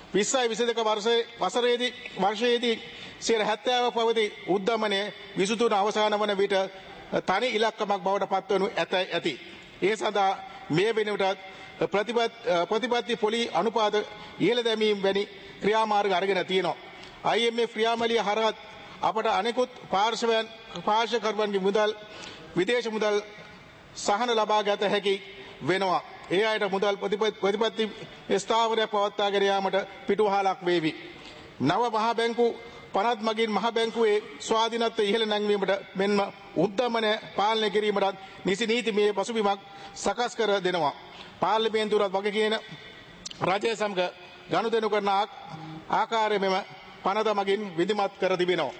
2022 වර්ෂයේදී 70% පවති උද්දමනය 23 අවසාන වන විට තනි ඉලක්කමක් බවට පත්වනු ඇති. ඒ සඳහා මේ වෙනුවට ප්‍රතිපත්ති පොලි අනුපාත ඉහළ දැමීම වැනි ක්‍රියාමාර්ග අරගෙන තියෙනවා. IMF ක්‍රියාමලිය හරහා අපට අනෙකුත් පාර්ශ්වකරුවන්ගේ මුදල් විදේශ මුදල් සහන ලබා ගත හැකි වෙනවා. ඒ අයට මුදල් ප්‍රතිපත්ති ස්ථාවරය පවත්වාගෙන යාමට පිටුවහලක් වේවි. නව මහා බැංකු පනත් මගින් මහ බැංකුවේ ස්වාධීනත්වය ඉහළ නැංවීමට මෙන්ම උද්දමනය පාලනය කිරීමටත් නිසි නීතිමය පසුබිමක් සකස් කර දෙනවා. පාර්ලිමේන්තුවත් වගේ කියන රජය සමග ගනුදෙනු කරන ආකාරය මෙම පනත මගින් විධිමත් කර තිබෙනවා.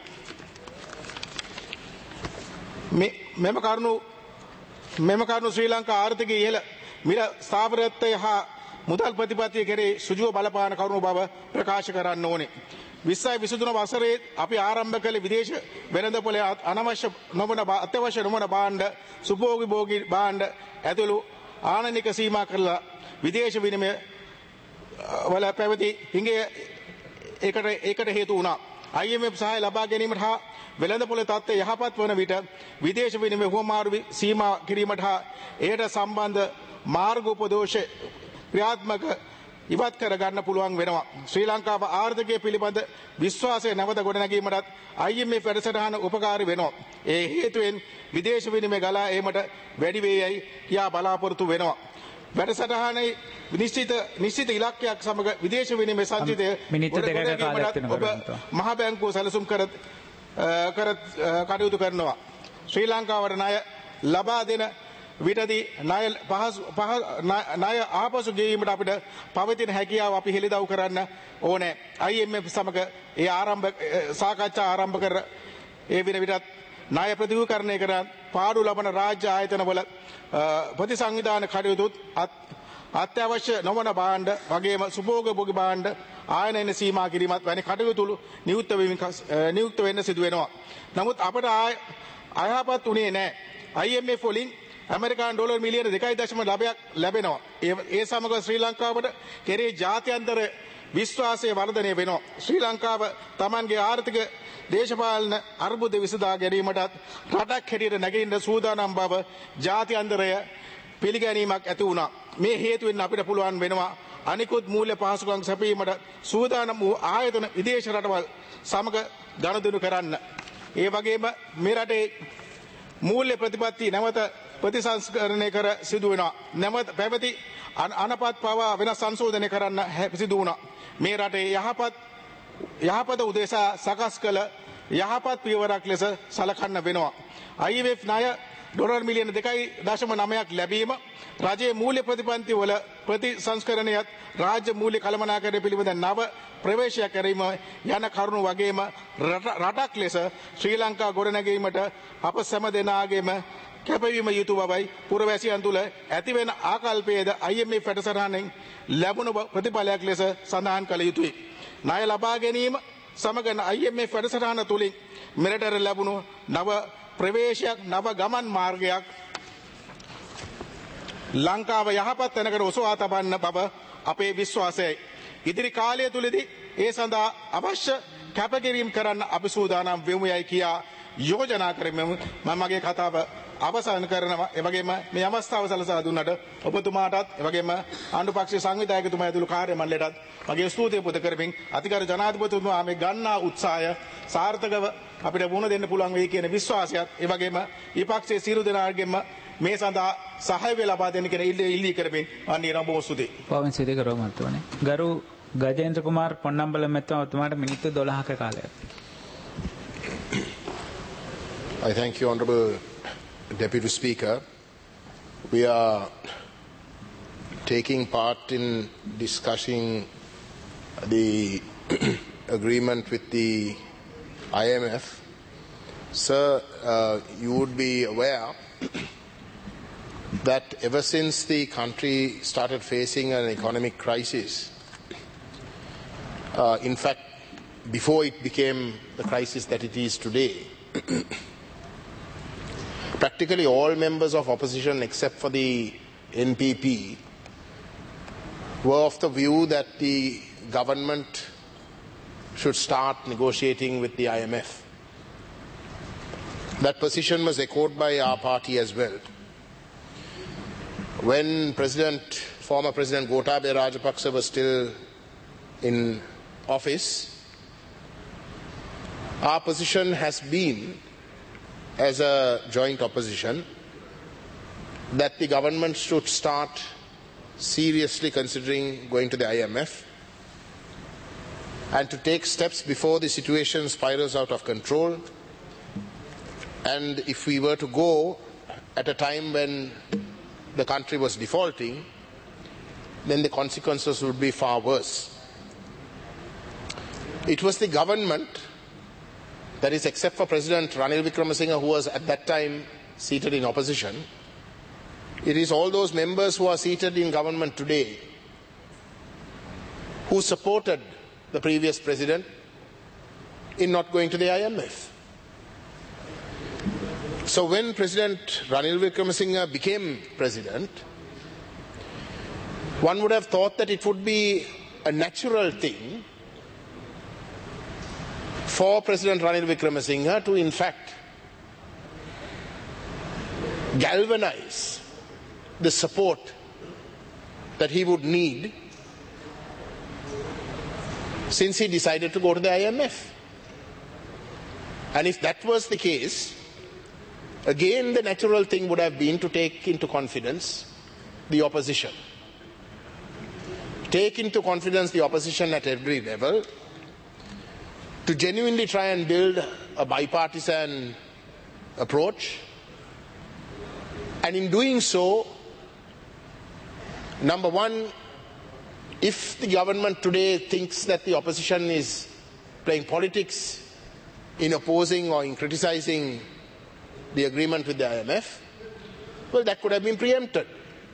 මෙම කරුණු ශ්‍රී ලංකා ආර්ථිකයේ ඉහළ මිල ස්ථාවරත්වය හා මුදල් ප්‍රතිපත්තිය කෙරෙහි සුජුව බලපාන කරුණු බව ප්‍රකාශ කරන්න ඕනේ. 2023 වසරේ අපි ආරම්භ කළ විදේශ වෙළඳපොලේ අත්‍යවශ්‍ය නොවන භාණ්ඩ සුභෝගී භාණ්ඩ ඇතුළු ආනනික සීමා කරලා විදේශ විනිමය වල පැවති හිඟය ඒකට හේතු වුණා. IMF සහාය ලබා ගැනීමට හා වෙළඳපොලේ තත්ත්වය යහපත් වන විට විදේශ විනිමය හුවමාරු සීමා කිරීමට හා එයට සම්බන්ධ මාර්ග උපදෝෂ ක්‍රියාත්මක ඉවත් කර ගන්න පුළුවන් වෙනවා. ශ්‍රී ලංකාව ආර්ථිකය පිළිබඳ විශ්වාසය නැවත ගොඩනැගීමටත් IMF වැඩසටහන උපකාරී වෙනවා. ඒ හේතුවෙන් විදේශ විනිමය ගලා ඒමට වැඩි වේයයි කියා බලාපොරොත්තු වෙනවා. වැඩසටහනේ නිශ්චිත ඉලක්කයක් සමග විදේශ විනිමය සංචිතය ඔබ මහ බැංකුව සැලසුම් කර කටයුතු කරනවා. ශ්‍රී ලංකාවට ණය ලබා දෙන විටදී ණය ආපසු ගෙවීමට අපිට පවතින හැකියාව අපි හෙළිදරව් කරන්න ඕනේ. IMF සමග ඒ සාකච්ඡා ආරම්භ කර ඒ විටත් ණය ප්‍රතිවීකරණය කර පාඩු ලබන රාජ්‍ය ආයතනවල ප්‍රතිසංවිධාන කටයුතුත් අත්‍යවශ්‍ය නොවන භාණ්ඩ වගේම සුභෝගී භාණ්ඩ ආයනන සීමා කිරීමත් වැනි කටයුතු නියුක්ත වෙන්න සිදු වෙනවා. නමුත් අපට අයහපත් උනේ නැහැ. IMF වලින් ඇමරිකානු ඩොලර් මිලියන 2.9ක් ලැබෙනවා. ඒ සමග ශ්‍රී ලංකාවට කෙරේ ජාත්‍යන්තර විශ්වාසය වර්ධනය වෙනවා. ශ්‍රී ලංකාව තමන්ගේ ආර්ථික දේශපාලන අර්බුද විසඳා ගැනීමටත් රටක් හැටියට නැගෙන්න සූදානම් බව ජාත්‍යන්තරය පිළිගැනීමක් ඇති වුණා. මේ හේතුවෙන් අපිට පුළුවන් වෙනවා අනිකුත් මූල්‍ය පහසුකම් සැපීමට සූදානම් වූ ආයතන විදේශ රටවල් සමග ගනුදෙනු කරන්න. ඒ වගේම මේ රටේ මූල්‍ය ප්‍රතිපත්ති නැවත ප්‍රතිසංස්කරණය කර සිදු වෙනවා. නැවත පැවති අනපත් පවා වෙනස් සංශෝධනය කරන්න සිදු වුණා. මේ රටේ යහපත උදෙසා සකස් කළ යහපත් පියවරක් ලෙස සලකන්න වෙනවා. IMF ණය ඩොලර් මිලියන 2.9ක් ලැබීම රජයේ මූල්‍ය ප්‍රතිපත්ති වල ප්‍රතිසංස්කරණයත් රාජ්‍ය මූල්‍ය කළමනාකරණය පිළිබඳ නව ප්‍රවේශයක් කිරීම යන කරුණු වගේම රටක් ලෙස ශ්‍රී ලංකා ගොඩනැගීමට අප සෑම දෙනාගේම කැපවීම යුතු බවයි පුරවැසියන් තුළ ඇතිවෙන ආකල්පයේද IMF වැඩසටහනෙන් ලැබුණු ප්‍රතිඵලයක් ලෙස සඳහන් කළ යුතුයි. ණය ලබා ගැනීම සමග IMF වැඩසටහන තුළින් මෙරට ලැබුණු නව ප්‍රවේශයක් නව ගමන් මාර්ගයක් ලංකාව යහපත් තැනකට ඔසවා තබන්න බව අපේ විශ්වාසයයි. ඉදිරි කාලය තුලදී ඒ සඳහා අවශ්‍ය කැපකිරීම කරන්න අපි සූදානම් වෙමු යයි කියා යෝජනා කරමින් මම මගේ කතාව අවසන් කරනවා. ඒ වගේම මේ අවස්ථාව සලසා දුන්නට ඔබතුමාටත් ඒ වගේම ආණ්ඩු පක්ෂයේ සංවිධායකතුමා ඇතුළු කාර්ය මණ්ඩලයටත් මගේ ස්තුතිය පුද කරමින් අධිකාරී ජනාධිපතිතුමා මේ ගන්නා උත්සාහය සාර්ථකව අපිට වුණ දෙන්න පුළුවන් වෙයි කියන විශ්වාසයත් ඒ වගේම විපක්ෂයේ සියලු දෙනාගෙන්ම මේ සඳහා සහාය ලබා දෙන්න කියන ඉල්ලී කරමින් අනිරම බොහොම ස්තුතියි. පවන් සිරි කරව මතුවනේ. ගරු ගජේන්ද්‍ර කුමාර් පොන්නම්බල මැතිතුමා ඔබතුමාට මිනිත්තු 12ක කාලයක්. I thank you, Honourable Deputy Speaker. We are taking part in discussing the agreement with the IMF. Sir, you would be aware that ever since the country started facing an economic crisis, in fact, before it became the crisis that it is today, practically all members of opposition except for the NPP were of the view that the government should start negotiating with the IMF. That position was echoed by our party as well. When former President Gotabaya Rajapaksa was still in office, our position has been, as a joint opposition, that the government should start seriously considering going to the IMF and to take steps before the situation spirals out of control. And if we were to go at a time when the country was defaulting, then the consequences would be far worse. It was the government, that is, except for President Ranil Wickremesinghe, who was at that time seated in opposition, it is all those members who are seated in government today who supported the previous president in not going to the IMF. So when President Ranil Wickremesinghe became president, one would have thought that it would be a natural thing for President Ranil Wickremesinghe to in fact galvanize the support that he would need since he decided to go to the IMF. And if that was the case, again the natural thing would have been to take into confidence the opposition. Take into confidence the opposition at every level, to genuinely try and build a bipartisan approach. And in doing so, number one, if the government today thinks that the opposition is playing politics in opposing or in criticizing the agreement with the IMF, well, that could have been preempted.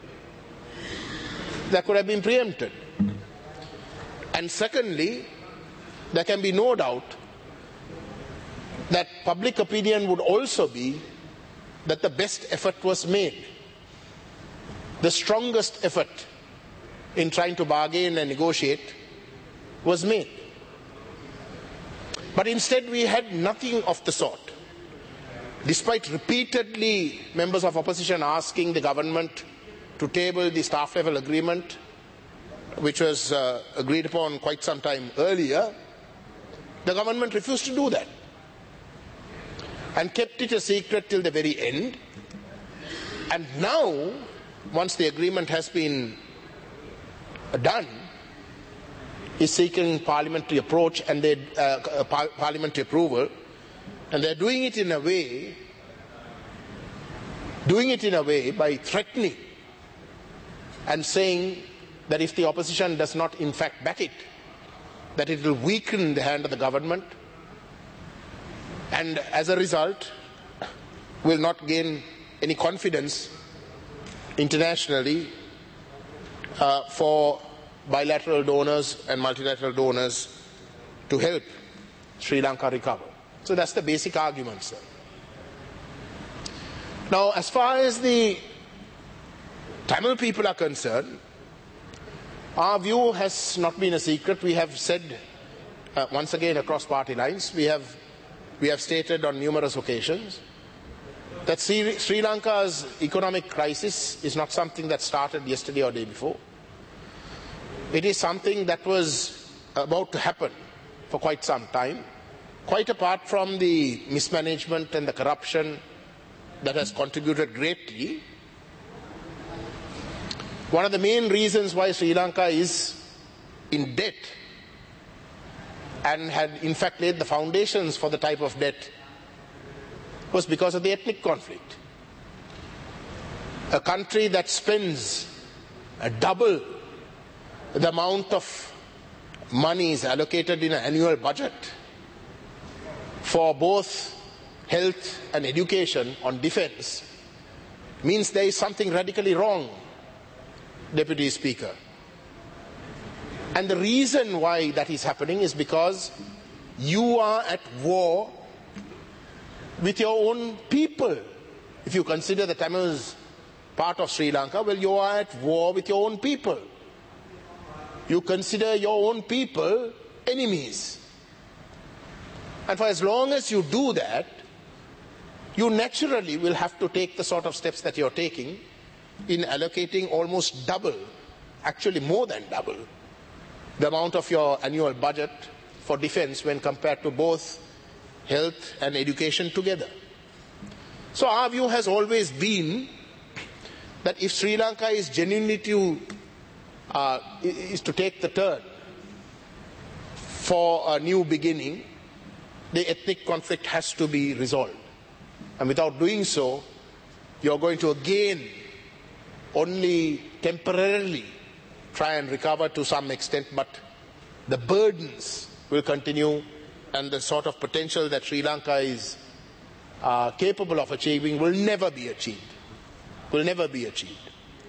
That could have been preempted. And secondly, there can be no doubt that public opinion would also be that the best effort was made. The strongest effort in trying to bargain and negotiate was made. But instead we had nothing of the sort. Despite repeatedly members of opposition asking the government to table the staff level agreement, which was agreed upon quite some time earlier, the government refused to do that and kept it a secret till the very end. And now, once the agreement has been done, is seeking parliamentary approach and parliamentary approval, and they're doing it in a way by threatening and saying that if the opposition does not in fact back it, that it will weaken the hand of the government and as a result will not gain any confidence internationally for bilateral donors and multilateral donors to help Sri Lanka recover. So that's the basic argument, sir. Now, as far as the Tamil people are concerned, our view has not been a secret. We have said, once again across party lines, we have stated on numerous occasions that Sri Lanka's economic crisis is not something that started yesterday or day before. It is something that was about to happen for quite some time, quite apart from the mismanagement and the corruption that has contributed greatly. One of the main reasons why Sri Lanka is in debt and had in fact laid the foundations for the type of debt was because of the ethnic conflict. A country that spends double the amount of money is allocated in an annual budget for both health and education on defense means there is something radically wrong, Deputy Speaker. And the reason why that is happening is because you are at war with your own people. If you consider the Tamils part of Sri Lanka, well, you are at war with your own people. You consider your own people enemies. And for as long as you do that, you naturally will have to take the sort of steps that you're taking in allocating almost double, actually more than double, the amount of your annual budget for defense when compared to both health and education together. So our view has always been that if Sri Lanka is genuinely is to take the turn for a new beginning, the ethnic conflict has to be resolved. And without doing so, you're going to again only temporarily try and recover to some extent, but the burdens will continue and the sort of potential that Sri Lanka is capable of achieving will never be achieved. Will never be achieved.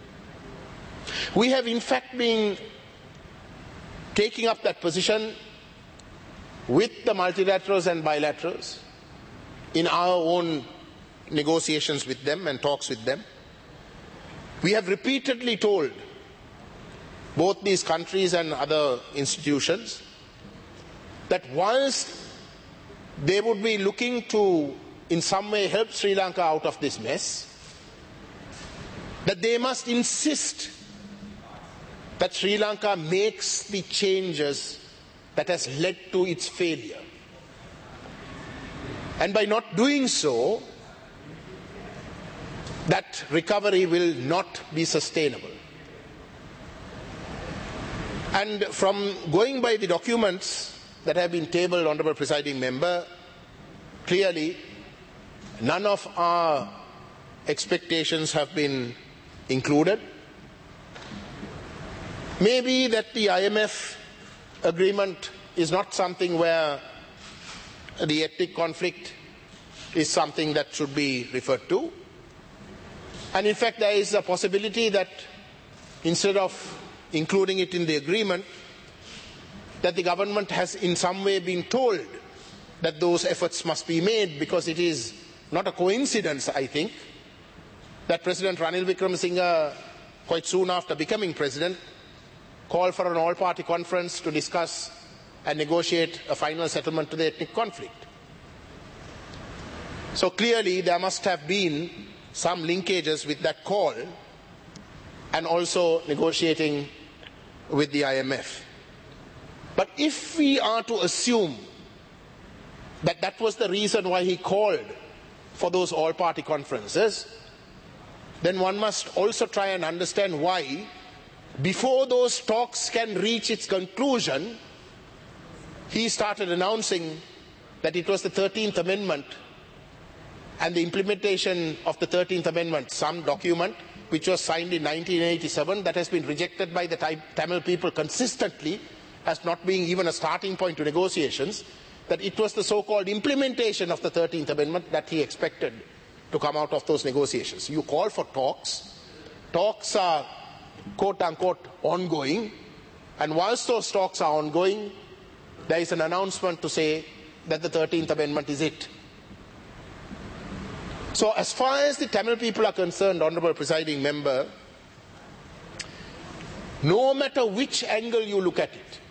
We have in fact been taking up that position with the multilaterals and bilaterals in our own negotiations with them and talks with them. We have repeatedly told both these countries and other institutions that whilst they would be looking to in some way help Sri Lanka out of this mess, that they must insist that Sri Lanka makes the changes that has led to its failure. And by not doing so, that recovery will not be sustainable. And from going by the documents that have been tabled, Honourable Presiding Member, clearly none of our expectations have been included. Maybe that the IMF agreement is not something where the ethnic conflict is something that should be referred to. And in fact, there is a possibility that instead of including it in the agreement, that the government has in some way been told that those efforts must be made, because it is not a coincidence, I think, that President Ranil Wickremesinghe, quite soon after becoming president, called for an all-party conference to discuss and negotiate a final settlement to the ethnic conflict. So clearly there must have been some linkages with that call and also negotiating with the IMF. But if we are to assume that that was the reason why he called for those all-party conferences, then one must also try and understand why, before those talks can reach its conclusion, he started announcing that it was the 13th Amendment and the implementation of the 13th Amendment, some document which was signed in 1987 that has been rejected by the Tamil people consistently as not being even a starting point to negotiations, that it was the so-called implementation of the 13th Amendment that he expected to come out of those negotiations. You call for talks. Talks are quote unquote ongoing. And whilst those talks are ongoing, there is an announcement to say that the 13th Amendment is it. So as far as the Tamil people are concerned, Honourable Presiding Member, no matter which angle you look at it,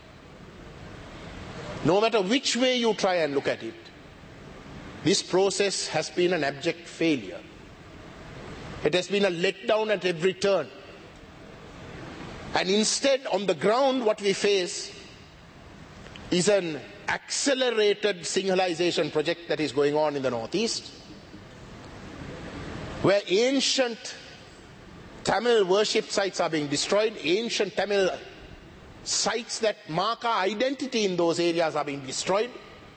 no matter which way you try and look at it, this process has been an abject failure. It has been a letdown at every turn. And instead, on the ground, what we face is an accelerated Sinhalization project that is going on in the Northeast, where ancient Tamil worship sites are being destroyed, ancient Tamil sites that mark our identity in those areas are being destroyed.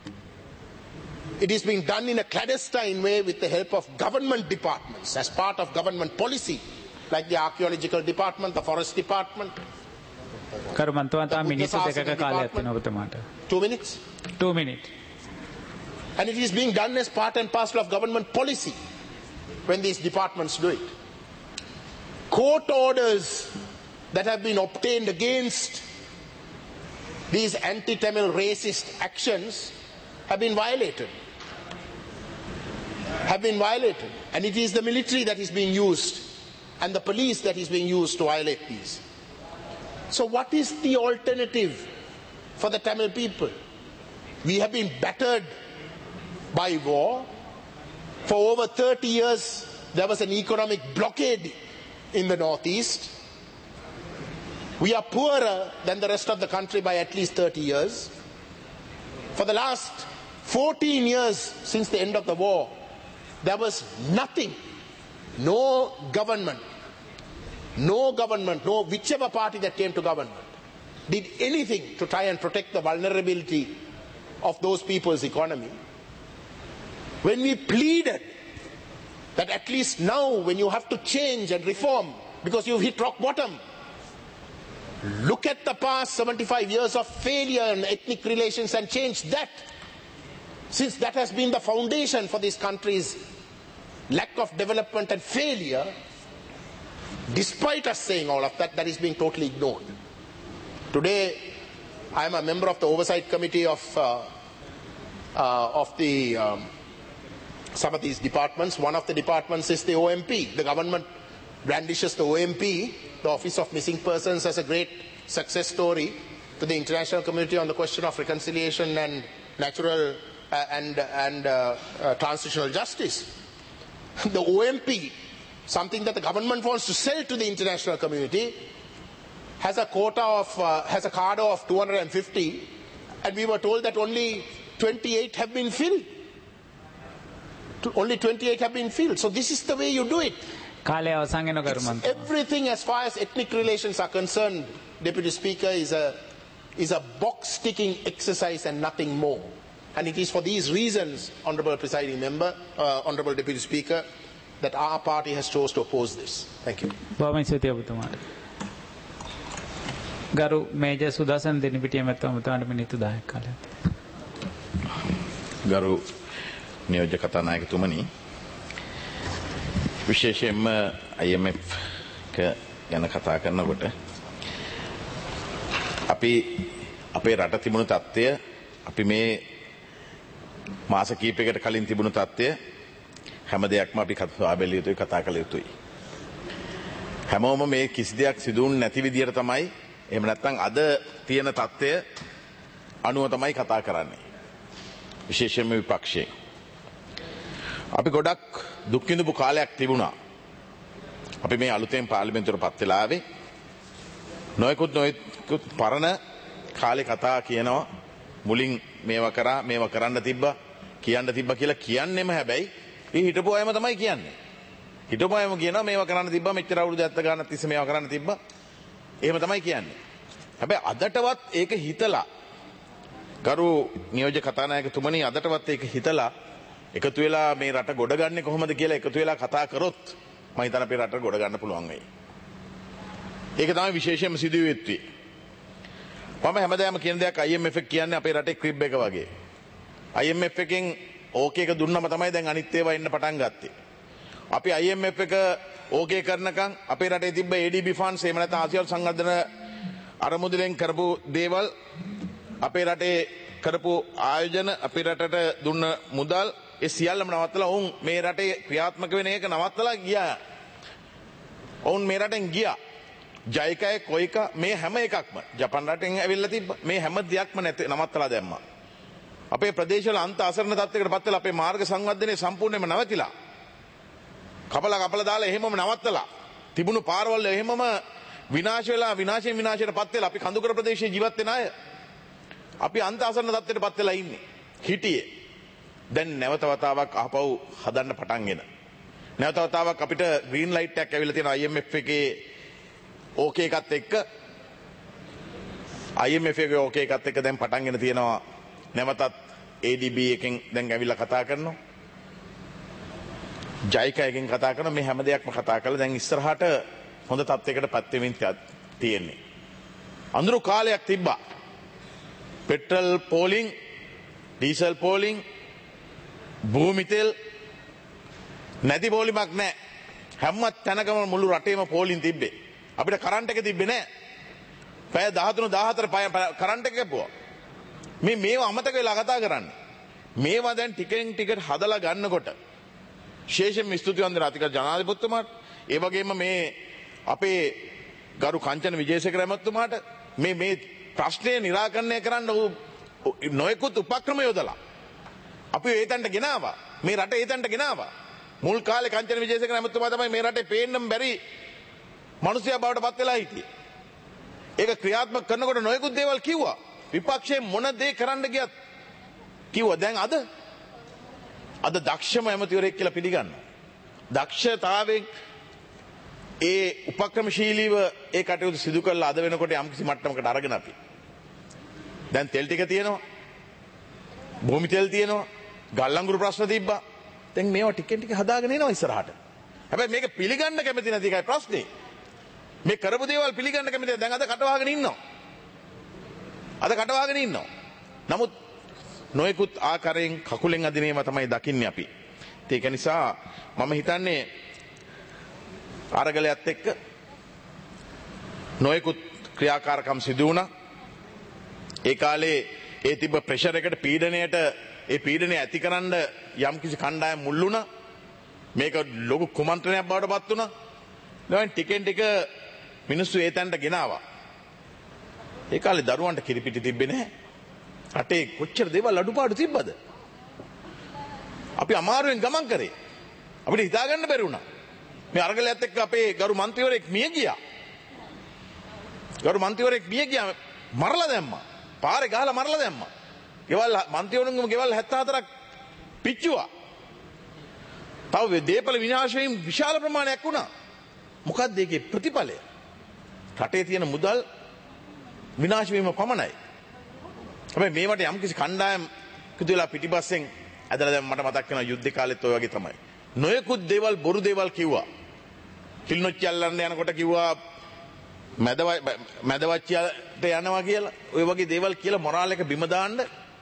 It is being done in a clandestine way with the help of government departments as part of government policy, like the archaeological department, the forest department. කරු මන්තුවන්තා මිනිත්තු දෙකක කාලයක් තියෙනවා ඔබතුමාට. 2 minutes. 2 minutes. And it is being done as part and parcel of government policy when these departments do it. Court orders that have been obtained against these anti-Tamil racist actions have been violated. And it is the military that is being used and the police that is being used to violate these. So what is the alternative for the Tamil people? We have been battered by war. For over 30 years, there was an economic blockade in the Northeast. We are poorer than the rest of the country by at least 30 years. For the last 14 years since the end of the war, there was nothing, no government, no whichever party that came to government did anything to try and protect the vulnerability of those people's economy. When we pleaded that at least now, when you have to change and reform because you've hit rock bottom, look at the past 75 years of failure in ethnic relations and change that, since that has been the foundation for this country's lack of development and failure. Despite us saying all of that, that is being totally ignored. Today, I am a member of the Oversight Committee of some of these departments. One of the departments is the OMP. The government brandishes the OMP, the Office of Missing Persons, as a great success story to the international community on the question of reconciliation and natural and transitional justice. The OMP, something that the government wants to sell to the international community, has a quota of, has a cadre of 250, and we were told that only 28 have been filled. Only 28 have been filled. So this is the way you do it. Everything as far as ethnic relations are concerned, Deputy Speaker, is a box-ticking exercise and nothing more. And it is for these reasons, Honourable Presiding Member, Honourable Deputy Speaker, that our party has chosen to oppose this. Thank you. ගරු මේජර් සුදර්ශන දෙනිපිටිය මැතිතුමාට මිනිත්තු 10ක් කාලයක්. ගරු නියෝජ්‍ය කතානායකතුමනි, විශේෂයෙන්ම IMF ගැන කතා කරනකොට අපි අපේ රට තිබුණු තත්ත්වය, අපි මේ මාස කිහිපයකට කලින් තිබුණු තත්ත්වය හැම දෙයක්ම අපි කතා බැලිය යුතුයි, කතා කළ යුතුයි. හැමෝම මේ කිසි දෙයක් සිදුුන් නැති විදියට තමයි, එහෙම නැත්නම් අද තියෙන තත්ත්වය අනුව තමයි කතා කරන්නේ. විශේෂයෙන්ම විපක්ෂයේ අපි ගොඩක් දුක් විඳපු කාලයක් තිබුණා. අපි මේ අලුතෙන් පාර්ලිමේන්තුවට පත් වෙලා ආවේ. නොයෙකුත් පරණ කාලේ කතා කියනවා, මුලින් මේවා කරා, මේවා කරන්න තිබ්බා, කියන්න තිබ්බා කියලා කියන්නෙම, හැබැයි ඒ හිටපු අයම තමයි කියන්නේ. හිටපු අයම කියනවා මේවා කරන්න තිබ්බා, මෙච්චර අවුරුදු 70 ගානක් තිස්සේ මේවා කරන්න තිබ්බා. එහෙම තමයි කියන්නේ. හැබැයි අදටවත් ඒක හිතලා, ගරු නියෝජ්‍ය කතානායකතුමනි, අදටවත් ඒක හිතලා එකතු වෙලා මේ රට ගොඩ ගන්නේ කොහොමද කියලා එකතු වෙලා කතා කරොත් මම හිතන අපේ රට ගොඩ ගන්න පුළුවන් වෙයි. ඒක තමයි විශේෂයෙන්ම සිදුවෙ යුත්තේ. මම හැමදාම කියන දෙයක් IMF එක කියන්නේ අපේ රටේ ක්‍රිබ් එක වගේ. IMF එකෙන් ඕකේ එක දුන්නම තමයි දැන් අනිත් ඒවා එන්න පටන් ගත්තේ. අපි IMF එක ඕකේ කරනකම් අපේ රටේ තිබ්බ ADB ෆන්ඩ්ස් එහෙම නැත්නම් ආසියානු සංවර්ධන අරමුදලෙන් කරපු දේවල් අපේ රටේ කරපු ආයෝජන අපේ රටට දුන්න මුදල් ඒ සියල්ලම නවත්තලා ඔවුන් මේ රටේ ක්‍රියාත්මක වෙන එක නවත්තලා ගියා. ඔවුන් මේ රටෙන් ගියා. ජයිකය කොයික මේ හැම එකක්ම ජපන් රටෙන් ඇවිල්ලා තිබ්බ මේ හැම දෙයක්ම නැති නවත්තලා දැම්මා. අපේ ප්‍රදේශවල අන්ත අසරණ තත්යකට පත් වෙලා අපේ මාර්ග සංවර්ධනය සම්පූර්ණයෙන්ම නැවතිලා. කපලා දාලා එහෙමම නවත්තලා. තිබුණු පාරවල් එහෙමම විනාශ වෙලා විනාශයට පත් වෙලා අපි කඳුකර ප්‍රදේශයේ ජීවත් වෙන අය. අපි අන්ත අසරණ තත්ත්වයට පත් වෙලා ඉන්නේ. හිටියේ. දැන් නැවත වතාවක් ආපහු හදන්න පටන්ගෙන. නැවත වතාවක් අපිට ග්‍රීන් ලයිට් එකක් ඇවිල්ලා තියෙනවා IMF එකේ ඕකේ එකත් එක්ක. IMF එකේ ඕකේ එකත් එක්ක දැන් පටන්ගෙන තියෙනවා. නැවතත් ADB එකෙන් දැන් ඇවිල්ලා කතා කරනවා. ජයිකා එකෙන් කතා කරනවා. මේ හැම දෙයක්ම කතා කරලා දැන් ඉස්සරහට හොඳ තත්යකට පත් වෙමින් තියෙන්නේ. අඳුරු කාලයක් තිබ්බා. පෙට්‍රල් පෝලිං, ඩීසල් පෝලිං, භූමි තෙල් නැති පෝලිමක් නැහැ. හැම තැනකම මුළු රටේම පෝලිං තිබ්බේ. අපිට කරන්ට් එක තිබ්බේ නැහැ. පැය 13 14 කරන්ට් එක කැපුවා. මේව අමතක වෙලා කතා කරන්නේ. මේවා දැන් ටිකෙන් ටිකට හදලා ගන්නකොට විශේෂයෙන්ම ස්තුතිවන්ත රාතික ජනාධිපතිතුමාට ඒ වගේම මේ අපේ ගරු කංචන විජේසේකර මහත්මයාට මේ ප්‍රශ්නය निराකරණය කරන්න නොයෙකුත් උපක්‍රම යොදලා අපි ඒතන්ට ගෙනාවා. මේ රට ඒතන්ට ගෙනාවා. මුල් කාලේ කංචන විජේසේකර මහත්මයා තමයි මේ රටේ පේන්නම බැරි මිනිසයා බවට පත් වෙලා හිටියේ. ඒක ක්‍රියාත්මක කරනකොට නොයෙකුත් දේවල් කිව්වා. විපක්ෂයේ මොන දේ කරන්න ගියත් කිව්වා. දැන් අද දක්ෂම ඇමතිවරයෙක් කියලා පිළිගන්නවා. දක්ෂතාවයෙන් ඒ උපක්‍රමශීලීව ඒ කටයුතු සිදු කරලා අද වෙනකොට යම්කිසි මට්ටමකට අරගෙන අපි. දැන් තෙල් ටික තියෙනවා. භූමි තෙල් තියෙනවා. ගල්ලංගුරු ප්‍රශ්න තිබ්බා. දැන් මේවා ටිකෙන් ටික හදාගෙන එනවා ඉස්සරහට. හැබැයි මේක පිළිගන්න කැමති නැති එකයි ප්‍රශ්නේ. මේ කරපු දේවල් පිළිගන්න කැමති දැන් අද කටවහගෙන ඉන්නවා. නමුත් නොයෙකුත් ආකාරයෙන් කකුලෙන් අදිනේවා තමයි දකින්නේ අපි. ඒක නිසා මම හිතන්නේ අරගලයත් එක්ක නොයෙකුත් ක්‍රියාකාරකම් සිදු වුණා. ඒ කාලේ ඒ තිබ්බ ප්‍රෙෂර් එකට පීඩනය ඇතිකරන්න යම්කිසි කණ්ඩායම් මුල් වුණා. මේක ලොකු කුමන්ත්‍රණයක් බවට පත් වුණා. දැන් ටිකෙන් ටික මිනිස්සු ඒ තැනට ගෙනාවා. ඒ කාලේ දරුවන්ට කිරිපිටි තිබ්බේ නැහැ. රටේ කොච්චර දේවල් අඩුපාඩු තිබ්බද? අපි අමාරුවෙන් ගමන් කරේ. අපිට හිතාගන්න බැරි වුණා. මේ අරගලයත් එක්ක අපේ ගරු මන්ත්‍රීවරයෙක් මිය ගියා. මරලා දැම්මා. පාරේ ගහලා මරලා දැම්මා. ගෙවල් මන්ත්‍රීවරුන්ගේම ගෙවල් 74ක් පිච්චුවා. තව දේපල විනාශ වීම විශාල ප්‍රමාණයක් වුණා. මොකක්ද ඒකේ ප්‍රතිඵලය? රටේ තියෙන මුදල් විනාශ වීම පමණයි. හැබැයි මේවට යම්කිසි කණ්ඩායම් එකතු වෙලා පිටිපස්සෙන් ඇදලා දැන් මට මතක් වෙනවා යුද්ධ කාලෙත් ඔය වගේ තමයි. නොයෙකුත් දේවල් බොරු දේවල් කිව්වා. කිල්නොච්චි අල්ලන්න යනකොට කිව්වා මැදවච්චියට යනවා කියලා. ඔය වගේ දේවල් කියලා මොරාල් එක බිම දාන්න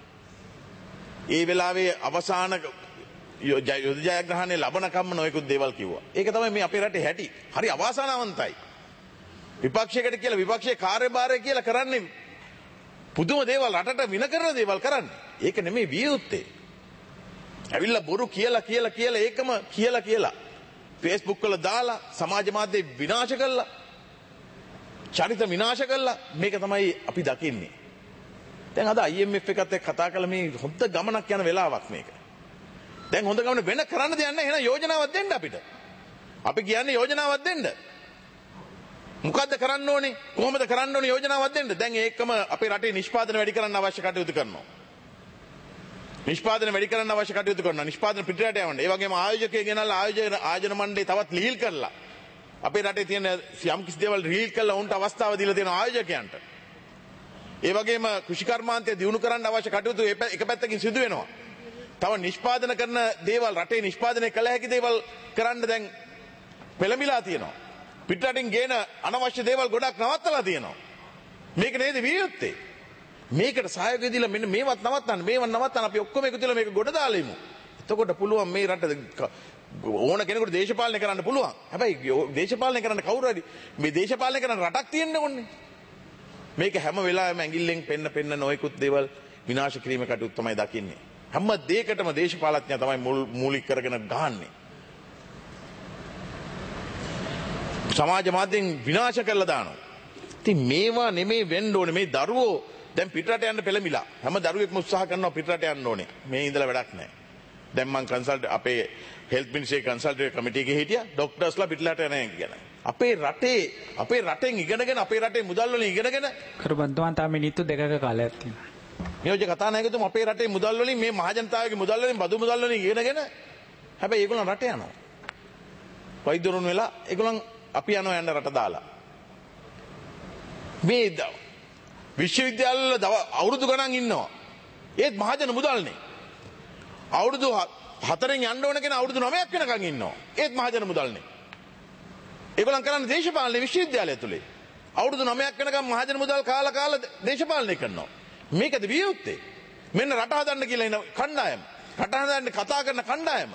ඒ වෙලාවේ අවසාන යුද්ධ ජයග්‍රහණය ලබනකම්ම නොයෙකුත් දේවල් කිව්වා. ඒක තමයි මේ අපේ රටේ හැටි. හරි අවාසනාවන්තයි. විපක්ෂයකට කියලා විපක්ෂයේ කාර්යභාරය කියලා කරන්නේ පුදුම දේවල් රටට වින කරන දේවල් කරන්නේ. ඒක නෙමෙයි විය යුත්තේ. ඇවිල්ලා බොරු කියලා ඒකම කියලා Facebook වල දාලා සමාජ මාධ්‍ය විනාශ කළා. චරිත විනාශ කළා. මේක තමයි අපි දකින්නේ. දැන් අද IMF එකත් එක්ක කතා කළා මේ හොඳ ගමනක් යන වෙලාවක් මේක. දැන් හොඳ ගමන වෙන කරන්න දෙයක් නැහැ. එහෙනම් යෝජනාවක් දෙන්න අපිට. අපි කියන්නේ යෝජනාවක් දෙන්න. මොකද්ද කරන්න ඕනේ? කොහොමද කරන්න ඕනේ යෝජනාවක් දෙන්න? දැන් ඒකම අපේ රටේ නිෂ්පාදන වැඩි කරන්න අවශ්‍ය කටයුතු කරනවා. නිෂ්පාදන පිටරට යවන්න. ඒ වගේම ආයෝජකයෙක් ගෙනල්ලා ආයෝජන මණ්ඩලය තවත් ලිහිල් කරලා අපේ රටේ තියෙන යම් කිසි දේවල් රිලීල් කරලා උන්ට අවස්ථාව දීලා තියෙන ආයෝජකයන්ට. ඒ වගේම කෘෂිකර්මාන්තය දියුණු කරන්න අවශ්‍ය කටයුතු එක පැත්තකින් සිදු වෙනවා. තව නිෂ්පාදන කරන දේවල් රටේ නිෂ්පාදනය කළ හැකි දේවල් කරන්න දැන් පෙළඹිලා තියෙනවා. පිටරටින් ගේන අනවශ්‍ය දේවල් ගොඩක් නවත්තලා තියෙනවා. මේක නේද විය යුත්තේ? මේකට සහයෝගය දීලා මෙන්න මේවත් නවත්තන්න අපි ඔක්කොම එකතු වෙලා මේක ගොඩ දාලා ඉමු. එතකොට පුළුවන් මේ රට ඕන කෙනෙකුට දේශපාලනය කරන්න පුළුවන්. හැබැයි දේශපාලනය කරන්න කවුරු හරි මේ දේශපාලනය කරන්න රටක් තියෙන්න ඕනේ. මේක හැම වෙලාවෙම ඇඟිල්ලෙන් පෙන්න නොයෙකුත් දේවල් විනාශ කිරීම කටයුතු තමයි දකින්නේ. හැම දෙයකටම දේශපාලඥයා තමයි මූලික කරගෙන ගහන්නේ. සමාජ මාධ්‍යෙන් විනාශ කරලා දානවා. ඉතින් මේවා නෙමෙයි වෙන්න ඕනේ. මේ දරුවෝ දැන් පිටරට යන්න පෙළඹිලා. හැම දරුවෙක්ම උත්සාහ කරනවා පිටරට යන්න ඕනේ. මේ ඉඳලා වැඩක් නැහැ. දැන් මම කන්සල්ට් අපේ හෙල්ත් මිනිස්ට්‍රි කන්සල්ටේටිව් කමිටු එකේ හිටියා ડોක්ටර්ස්ලා පිටරට යනවා කියලා. අපේ රටෙන් ඉගෙනගෙන අපේ රටේ මුදල් වලින් ඉගෙනගෙන කරබන්තුමන් තා මිනිත්තු දෙකක කාලයක් තියෙනවා. නියෝජ්‍ය කතානායකතුම අපේ රටේ මුදල් වලින් මේ මහජනතාවගේ මුදල් වලින් බදු මුදල් වලින් ඉගෙනගෙන හැබැයි ඒගොල්ලන් රට යනවා. වෛද්‍යවරුන් වෙලා ඒගොල්ලන් අපි යනවා යන්න රට දාලා. මේ විශ්වවිද්‍යාල අවුරුදු ගණන් ඉන්නවා. ඒත් මහජන මුදල්නේ. අවුරුදු 4න් යන්න ඕන කෙනා අවුරුදු 9ක් වෙනකන් ඉන්නවා. ඒත් මහජන මුදල්නේ. ඒගොල්ලන් කරන්නේ දේශපාලන විශ්වවිද්‍යාලය ඇතුලේ. අවුරුදු 9ක් වෙනකන් මහජන මුදල් කාලා දේශපාලනය කරනවා. මේකද විය යුත්තේ. මෙන්න රට හදන්න කියලා එන කණ්ඩායම. රට හදන්න කතා කරන කණ්ඩායම.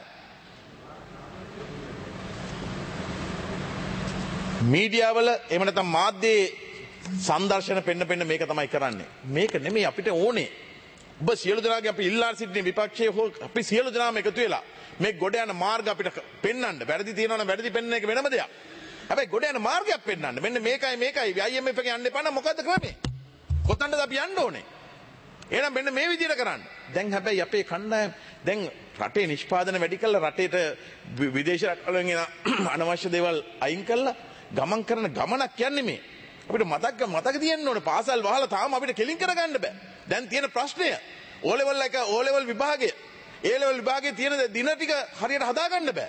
මීඩියාවල එහෙම නැත්නම් මාධ්‍යයේ සංදර්ශන පෙන්න මේක තමයි කරන්නේ. මේක නෙමෙයි අපිට ඕනේ. ඔබ සියලු දෙනාගේ අපි ඉල්ලා සිටින විපක්ෂයේ හෝ අපි සියලු දෙනාම එකතු වෙලා මේ ගොඩ යන මාර්ග අපිට පෙන්වන්න. වැරදි තියෙනවා නම් වැරදි පෙන්වන එක වෙනම දෙයක්. හැබැයි ගොඩ යන මාර්ගයක් පෙන්වන්න. මෙන්න මේකයි IMF එකේ යන්න එපා නම් මොකද්ද ක්‍රමේ? කොතනද අපි යන්න ඕනේ? එහෙනම් මෙන්න මේ විදිහට කරන්න. දැන් හැබැයි අපේ කණ්ඩායම දැන් රටේ නිෂ්පාදන වැඩි කළා රටේට විදේශ රටවලින් එන අනවශ්‍ය දේවල් අයින් කළා ගමන් කරන ගමනක් යන්නේ මේ. අපිට මතක තියෙන්න ඕනේ පාසල් වහලා තාම අපිට කෙලින් කරගන්න බෑ. දැන් තියෙන ප්‍රශ්නය O level විභාගය A level විභාගයේ තියෙන දින ටික හරියට හදාගන්න බෑ.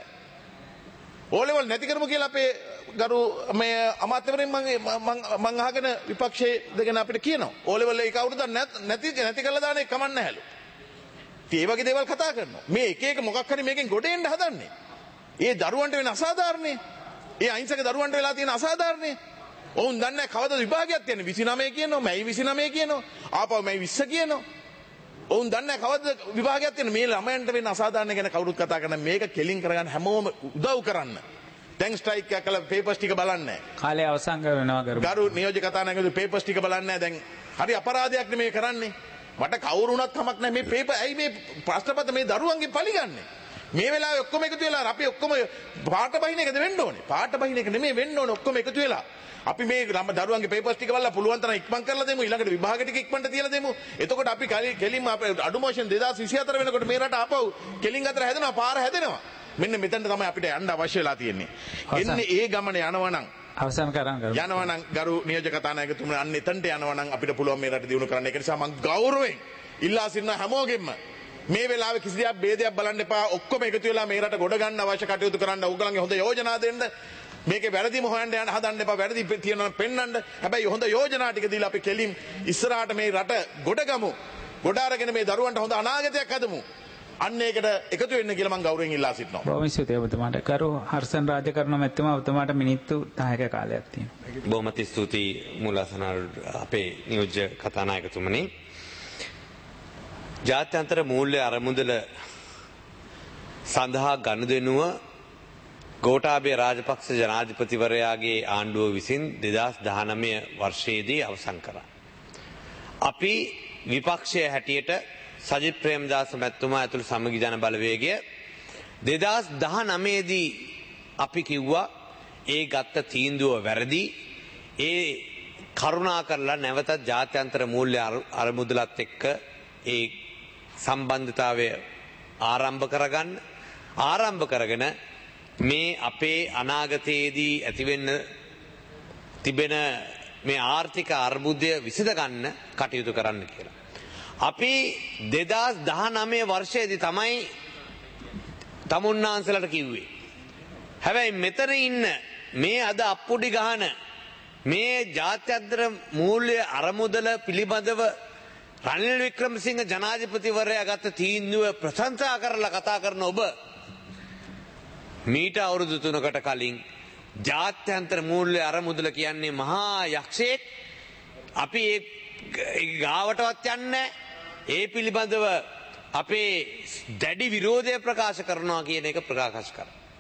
O level නැති කරමු කියලා අපේ ගරු මේ අමාත්‍යවරයන් මම අහගෙන විපක්ෂයේ දෙගෙන අපිට කියනවා. O level එක අවුරුද්දක් නැති කරලා දාන එක කමක් නැහැලු. ඉතින් ඒ වගේ දේවල් කතා කරනවා. මේ එක මොකක් හරි මේකෙන් ගොඩ එන්න හදන්නේ. ඒ දරුවන්ට වෙන අසාධාරණේ. ඒ අහිංසක දරුවන්ට වෙලා තියෙන අසාධාරණේ. ඔවුන් දන්නේ කවදද විභාගයක් තියෙන්නේ 29 කියනවා මැයි 29 කියනවා ආපහු මැයි 20 කියනවා ඔවුන් දන්නේ කවදද විභාගයක් තියෙන්නේ මේ ළමයන්ට වෙන අසාධාරණ ගැන කවුරුත් කතා කරන්නේ මේක කෙලින් කරගන්න හැමෝම උදව් කරන්න දැන් ස්ට්‍රයික් එකක් කළා පේපර්ස් ටික බලන්නේ කාලය අවසන් කරනවා ගරු නියෝජ්‍ය කතානායකතුමා පේපර්ස් ටික බලන්නේ දැන් හරි අපරාධයක් නේ මේ කරන්නේ මට කවුරු වුණත් කමක් නැහැ මේ පේපර් ඇයි මේ ප්‍රශ්නපත්‍ර මේ දරුවන්ගේ පරිගන්නේ මේ වෙලාවේ ඔක්කොම එකතු වෙලා අපි ඔක්කොම පාට බහින එකද වෙන්න ඕනේ පාට බහින එක නෙමෙයි වෙන්න ඕනේ ඔක්කොම එකතු වෙලා අපි මේ දරුවන්ගේ පේපර්ස් ටික බලලා පුළුවන් තරම් ඉක්මන් කරලා දෙමු ඊළඟට විභාග ටික ඉක්මනට තියලා දෙමු එතකොට අපි කෙලින්ම අපේ අඩුමෝෂන් 2024 වෙනකොට මේ රට ආපහු කෙලින් අතර හැදෙනවා පාර හැදෙනවා මෙන්න මෙතනට තමයි අපිට යන්න අවශ්‍ය වෙලා තියෙන්නේ එන්නේ ඒ ගමන යනවා නම් අවසන් කරන් යනවා නම් ගරු නියෝජ්‍ය කතානායකතුමනි අන්න එතනට යනවා නම් අපිට පුළුවන් මේ රට දියුණු කරන්න ඒක නිසා මම ගෞරවයෙන් ඉල්ලා සිටින හැමෝගෙම මේ වෙලාවේ කිසි දෙයක් ભેදයක් බලන්න එපා ඔක්කොම එකතු වෙලා මේ රට ගොඩ ගන්න අවශ්‍ය කටයුතු කරන්න ඕගොල්ලන්ගේ හොඳ යෝජනා දෙන්න මේකේ වැරදිම හොයන්න යන්න හදන්න එපා වැරදි තියෙනවා පෙන්වන්න හැබැයි හොඳ යෝජනා ටික දීලා අපි කෙලින් ඉස්සරහට මේ රට ගොඩ ගමු ගොඩ අරගෙන මේ දරුවන්ට හොඳ අනාගතයක් හදමු අන්න ඒකට එකතු වෙන්න කියලා මම ගෞරවයෙන් ඉල්ලා සිටිනවා බොහොම ස්තුතියි ඔබතුමාට කරු හර්ෂන් රාජකරණ මැතිතුමා ඔබතුමාට මිනිත්තු 10ක කාලයක් තියෙනවා බොහොම ස්තුතියි මුලසන අපේ නියෝජ්‍ය කතානායකතුමනි ජාත්‍යන්තර මූල්‍ය අරමුදල සඳහා ගනුදෙනුව ගෝඨාභය රාජපක්ෂ ජනාධිපතිවරයාගේ ආණ්ඩුව විසින් 2019 වර්ෂයේදී අවසන් කරා. අපි විපක්ෂය හැටියට සජිත් ප්‍රේමදාස මැතිතුමා ඇතුළු සමගි ජන බලවේගය 2019 දී අපි කිව්වා ඒ ගත්ත තීන්දුව වැරදි. ඒ කරුණා කරලා නැවතත් ජාත්‍යන්තර මූල්‍ය අරමුදලත් එක්ක ඒ සම්බන්ධතාවය ආරම්භ කරගෙන මේ අපේ අනාගතයේදී ඇතිවෙන්න තිබෙන මේ ආර්ථික අර්බුදය විසඳගන්න කටයුතු කරන්න කියලා. අපි 2019 වර්ෂයේදී තමයි තමුන්නාන්සලට කිව්වේ. හැබැයි මෙතන ඉන්න මේ අද අප්පුඩි ගහන මේ ජාත්‍යන්තර මූල්‍ය අරමුදල පිළිබඳව රනිල් වික්‍රමසිංහ ජනාධිපතිවරයා ගත්ත තීන්දුව ප්‍රශංසා කරලා කතා කරන ඔබ මීට අවුරුදු 3කට කලින් ජාත්‍යන්තර මූල්‍ය අරමුදල කියන්නේ මහා යක්ෂයෙක් අපි ඒ ගාවටවත් යන්නේ ඒ පිළිබඳව අපේ දැඩි විරෝධය ප්‍රකාශ කරනවා කියන එක ප්‍රකාශ කරා.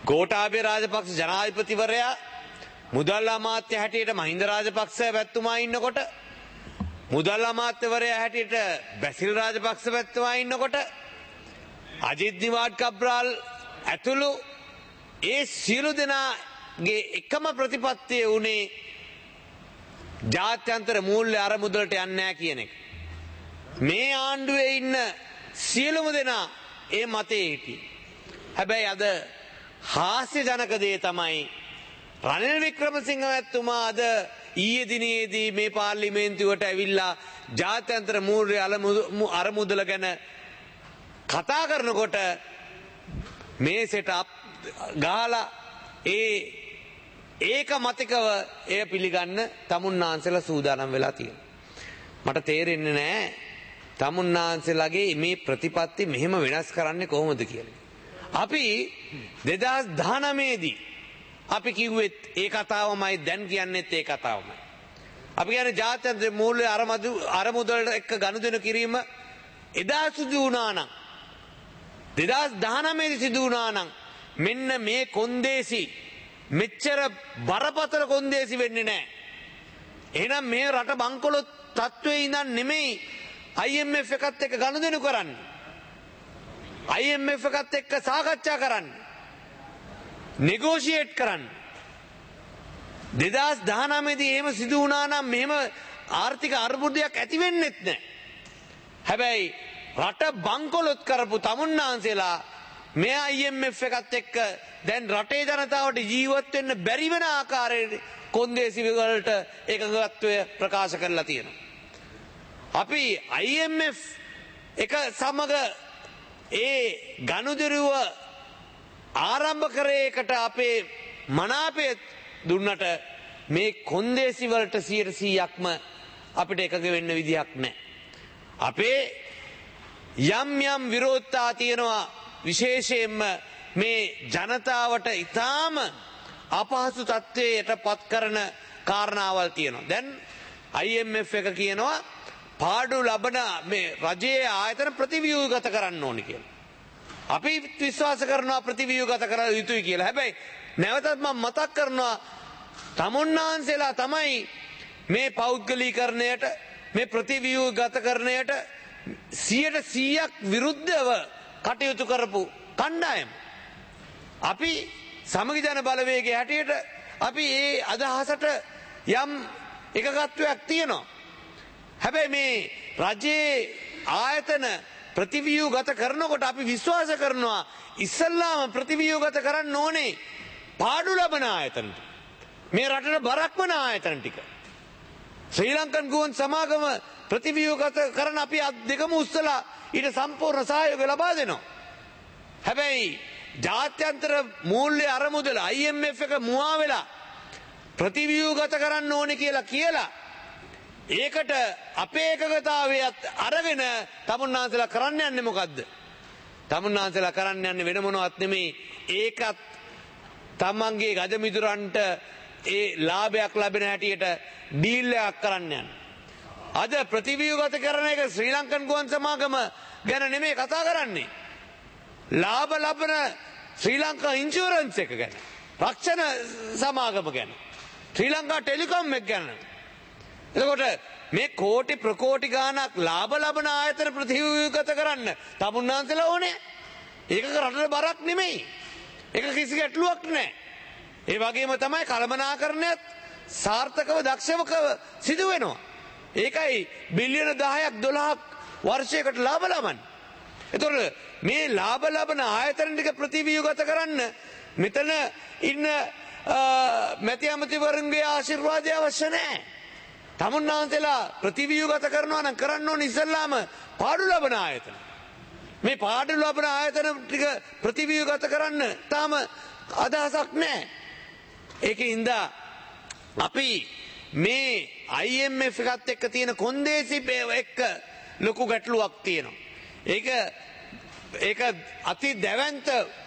ගෝඨාභය රාජපක්ෂ ජනාධිපතිවරයා මුදල් අමාත්‍ය හැටියට මහින්ද රාජපක්ෂ පැතුමා ඉන්නකොට මුදල් අමාත්‍යවරයා හැටියට බැසිල් රාජපක්ෂ පැතුමා ඉන්නකොට අජිත් නිවාඩ් කබ්‍රාල් ඇතුළු ඒ සියලු දෙනාගේ එකම ප්‍රතිපත්තිය වුණේ ජාත්‍යන්තර මූල්‍ය අරමුදලට යන්නේ නැහැ කියන එක. මේ ආණ්ඩුවේ ඉන්න සියලුම දෙනා ඒ මතේ හිටියේ. හැබැයි අද හාස්‍ය ජනක දේ තමයි රනිල් වික්‍රමසිංහ මැතිතුමා අද ඊයේ දිනේදී මේ පාර්ලිමේන්තුවට ඇවිල්ලා ජාත්‍යන්තර මූල්‍ය අරමුදල ගැන කතා කරනකොට මේ සෙටප් ගහලා ඒක මතකව එය පිළිගන්න තමුන්නාන්සලා සූදානම් වෙලා තියෙනවා. මට තේරෙන්නේ නැහැ තමුන්නාන්සලාගේ මේ ප්‍රතිපත්ති මෙහෙම වෙනස් කරන්නේ කොහොමද කියලා. අපි 2019 දී අපි කිව්වෙත් ඒ කතාවමයි දැන් කියන්නෙත් ඒ කතාවමයි. අපි කියන්නේ ජාත්‍යන්තර මූල්‍ය අරමුදලට එක්ක ගනුදෙනු කිරීම එදා සිදු වුණා නම් 2019 දී සිදු වුණා නම් මෙන්න මේ කොන්දේසි මෙච්චර බරපතල කොන්දේසි වෙන්නේ නැහැ. එහෙනම් මේ රට බංකොලොත් තත්ත්වයේ ඉඳන් නෙමෙයි IMF එකත් එක්ක ගනුදෙනු කරන්නේ. IMF එකත් එක්ක සාකච්ඡා කරන්නේ. නෙගෝෂියේට් කරන්න. 2019 දී එහෙම සිදු වුණා නම් මෙහෙම ආර්ථික අර්බුදයක් ඇති වෙන්නෙත් නැහැ. හැබැයි රට බංකොලොත් කරපු තමුන්නාන්සේලා මේ IMF එකත් එක්ක දැන් රටේ ජනතාවට ජීවත් වෙන්න බැරි වෙන ආකාරයේ කොන්දේසි වලට එකඟත්වය ප්‍රකාශ කරලා තියෙනවා. අපි IMF එක සමග ඒ ගනුදෙනුව ආරම්භ කරේකට අපේ මනාපය දුන්නට මේ කොන්දේසි වලට 100%ක්ම අපිට එකඟ වෙන්න විදිහක් නැහැ. අපේ යම් විරෝධතා තියෙනවා විශේෂයෙන්ම මේ ජනතාවට ඊටාම අපහසු තත්ත්වයට පත් කරන කාරණාවල් තියෙනවා. දැන් IMF එක කියනවා පාඩු ලබන මේ රජයේ ආයතන ප්‍රතිව්‍යුහගත කරන්න ඕනි කියලා. අපි විශ්වාස කරනවා ප්‍රතිව්‍යුහගත කර යුතුයි කියලා. හැබැයි නැවතත් මම මතක් කරනවා තමුන්නාන්සේලා තමයි මේ පෞද්ගලීකරණයට මේ ප්‍රතිව්‍යුහගතකරණයට 100% විරුද්ධව කටයුතු කරපු කණ්ඩායම. අපි සමගි ජන බලවේගයේ හැටියට අපි ඒ අදහසට යම් එකගත්වයක් තියෙනවා. හැබැයි මේ රජයේ ආයතන ප්‍රතිව්‍යුහගත කරනකොට අපි විශ්වාස කරනවා ඉස්සල්ලාම ප්‍රතිව්‍යුහගත කරන්න ඕනේ පාඩු ලබන ආයතන. මේ රටට බරක් වන ආයතන ටික. ශ්‍රී ලංකන් ගුවන් සමාගම ප්‍රතිව්‍යුහගත කරන අපි අත් දෙකම උස්සලා ඊට සම්පූර්ණ සහයෝගය ලබා දෙනවා. හැබැයි ජාත්‍යන්තර මූල්‍ය අරමුදල IMF එක මුවා වෙලා ප්‍රතිව්‍යුහගත කරන්න ඕනේ කියලා ඒකට අපේ එකගතාවයත් අරගෙන තමුන්නාන්සලා කරන්න යන්නේ මොකද්ද? තමුන්නාන්සලා කරන්න යන්නේ වෙන මොනවත් නෙමෙයි. ඒකත් තමන්ගේ ගජමිදුරන්ට ඒ ලාභයක් ලැබෙන හැටියට ඩීල් එකක් කරන්න යන්නේ. අද ප්‍රතිව්‍යුහගත කරන එක ශ්‍රී ලංකන් ගුවන් සමාගම ගැන නෙමෙයි කතා කරන්නේ. ලාභ ලබන ශ්‍රී ලංකා ඉන්ෂුරන්ස් එක ගැන, රක්ෂණ සමාගම ගැන, ශ්‍රී ලංකා ටෙලිකොම් එක ගැන. එතකොට මේ කෝටි ප්‍රකෝටි ගාණක් ලාභ ලබන ආයතන ප්‍රතිව්‍යුහගත කරන්න තමුන්නාන්සලා ඕනේ. ඒක රටට බරක් නෙමෙයි. ඒක කිසි ගැටලුවක් නැහැ. ඒ වගේම තමයි කළමනාකරණයත් සාර්ථකව දක්ෂව සිදු වෙනවා. ඒකයි බිලියන 10ක් 12ක් වර්ෂයකට ලාභ ලබන්නේ. එතකොට මේ ලාභ ලබන ආයතන ටික ප්‍රතිව්‍යුහගත කරන්න මෙතන ඉන්න මැති ඇමතිවරුන්ගේ ආශිර්වාදය අවශ්‍ය නැහැ. තමුන්නාන්සලා ප්‍රතිව්‍යුහගත කරනවා නම් කරන්න ඕනේ ඉස්සල්ලාම පාඩු ලබන ආයතන. මේ පාඩු ලබන ආයතන ටික ප්‍රතිව්‍යුහගත කරන්න තාම අදහසක් නැහැ. ඒකින්ද අපි මේ IMF එකත් එක්ක තියෙන කොන්දේසි එක්ක ලොකු ගැටලුවක් තියෙනවා. ඒක අති දැවැන්ත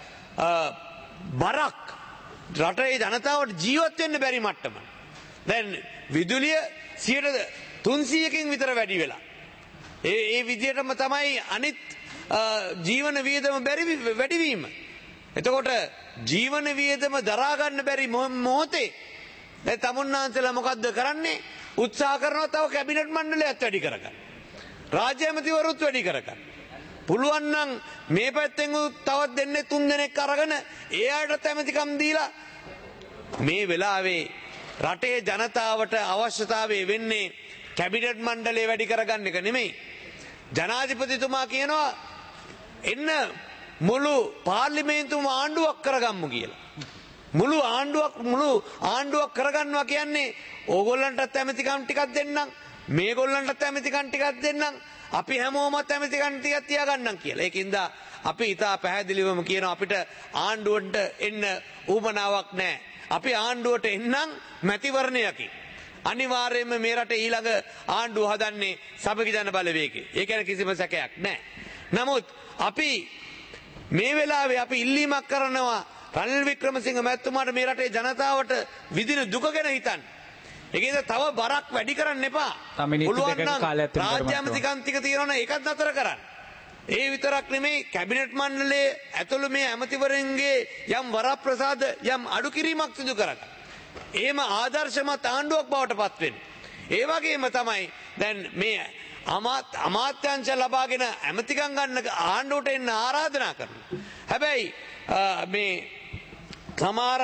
බරක් රටේ ජනතාවට ජීවත් වෙන්න බැරි මට්ටම. දැන් විදුලිය 300කින් විතර වැඩි වෙලා. ඒ විදිහටම තමයි අනිත් ජීවන වියදම වැඩිවීම. එතකොට ජීවන වියදම දරාගන්න බැරි මොහොතේ දැන් තමුන්නාන්සලා මොකද්ද කරන්නේ? උත්සාහ කරනවා තව කැබිනට් මණ්ඩලයත් වැඩි කරගන්න. රාජ්‍ය ඇමතිවරුත් වැඩි කරගන්න. පුළුවන් නම් මේ පැත්තෙන් තවත් දෙන්නේ 3 දෙනෙක් අරගෙන ඒ අයට ඇමතිකම් දීලා මේ වෙලාවේ රටේ ජනතාවට අවශ්‍යතාවය වෙන්නේ කැබිනට් මණ්ඩලය වැඩි කරගන්න එක නෙමෙයි. ජනාධිපතිතුමා කියනවා එන්න මුළු පාර්ලිමේන්තුවම ආණ්ඩුවක් කරගම්මු කියලා. මුළු ආණ්ඩුවක් කරගන්නවා කියන්නේ ඕගොල්ලන්ටත් ඇමතිකම් ටිකක් දෙන්නම් මේගොල්ලන්ටත් ඇමතිකම් ටිකක් දෙන්නම් අපි හැමෝමත් ඇමතිකම් ටිකක් තියාගන්නම් කියලා. ඒකින්ද අපි ඉතා පැහැදිලිවම කියනවා අපිට ආණ්ඩුවට එන්න උවමනාවක් නැහැ. අපි ආණ්ඩුවට එන්නම් මැතිවරණයකින්. අනිවාර්යයෙන්ම මේ රටේ ඊළඟ ආණ්ඩුව හදන්නේ සමගි ජන බලවේගය. ඒ කියන්නේ කිසිම සැකයක් නැහැ. නමුත් අපි මේ වෙලාවේ අපි ඉල්ලීමක් කරනවා රනිල් වික්‍රමසිංහ මැතිතුමාට මේ රටේ ජනතාවට විඳින දුක ගැන හිතන්න. ඒකේද තව බරක් වැඩි කරන්න එපා. පුළුවන් නම් රාජ්‍ය ඇමතිකම් ටික තියෙනවනේ ඒකත් නතර කරන්න. ඒ විතරක් නෙමෙයි කැබිනට් මණ්ඩලයේ ඇතුළු මේ ඇමතිවරුන්ගේ යම් වරප්‍රසාද යම් අඩු කිරීමක් සිදු කරගන්න. එහෙම ආදර්ශමත් ආණ්ඩුවක් බවට පත් වෙන්න. ඒ වගේම තමයි දැන් මේ අමාත්‍යංශ ලබාගෙන ඇමතිකම් ගන්න ආණ්ඩුවට එන්න ආරාධනා කරනවා. හැබැයි මේ සමහර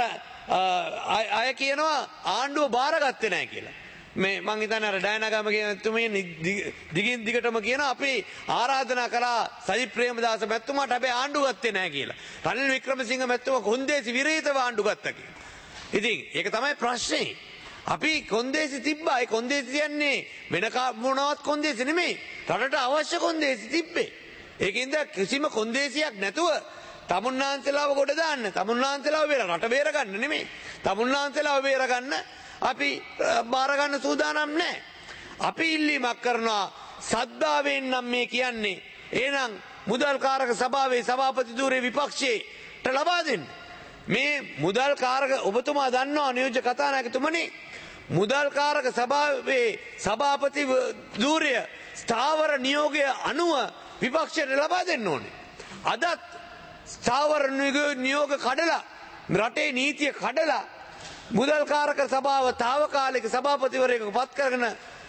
අය කියනවා ආණ්ඩුව බාරගත්තේ නැහැ කියලා. මේ මං හිතන්නේ අර ඩයනාගම කියනතුමේ දිගින් දිගටම කියනවා අපි ආරාධනා කළා සජිත් ප්‍රේමදාස මැතිතුමාට හැබැයි ආණ්ඩුව ගත්තේ නැහැ කියලා. රනිල් වික්‍රමසිංහ මැතිතුමා කොන්දේසි විරහිතව ආණ්ඩුව ගත්තා කියලා. ඉතින් ඒක තමයි ප්‍රශ්නේ. අපි කොන්දේසි තිබ්බා. ඒ කොන්දේසි කියන්නේ වෙන මොනවත් කොන්දේසි නෙමෙයි. රටට අවශ්‍ය කොන්දේසි තිබ්බේ. ඒකින්ද කිසිම කොන්දේසියක් නැතුව තමුන්නාන්සලාව ගොඩ දාන්න. තමුන්නාන්සලාව රට බේරගන්න නෙමෙයි. තමුන්නාන්සලාව බේරගන්න අපි බාරගන්න සූදානම් නැහැ. අපි ඉල්ලීමක් කරනවා සද්ධාවෙන් නම් මේ කියන්නේ. එහෙනම් මුදල්කාරක සභාවේ සභාපති ධූරේ විපක්ෂයට ලබා දෙන්න. මේ මුදල්කාරක ඔබතුමා දන්නවා නියෝජ්‍ය කතානායකතුමනි මුදල්කාරක සභාවේ සභාපති ධූරය ස්ථාවර නියෝගය අනුව විපක්ෂයට ලබා දෙන්න ඕනේ. අදත් ස්ථාවර නියෝග කඩලා රටේ නීතිය කඩලා මුදල්කාරක සභාව තාවකාලික සභාපතිවරයෙකු පත් කරගෙන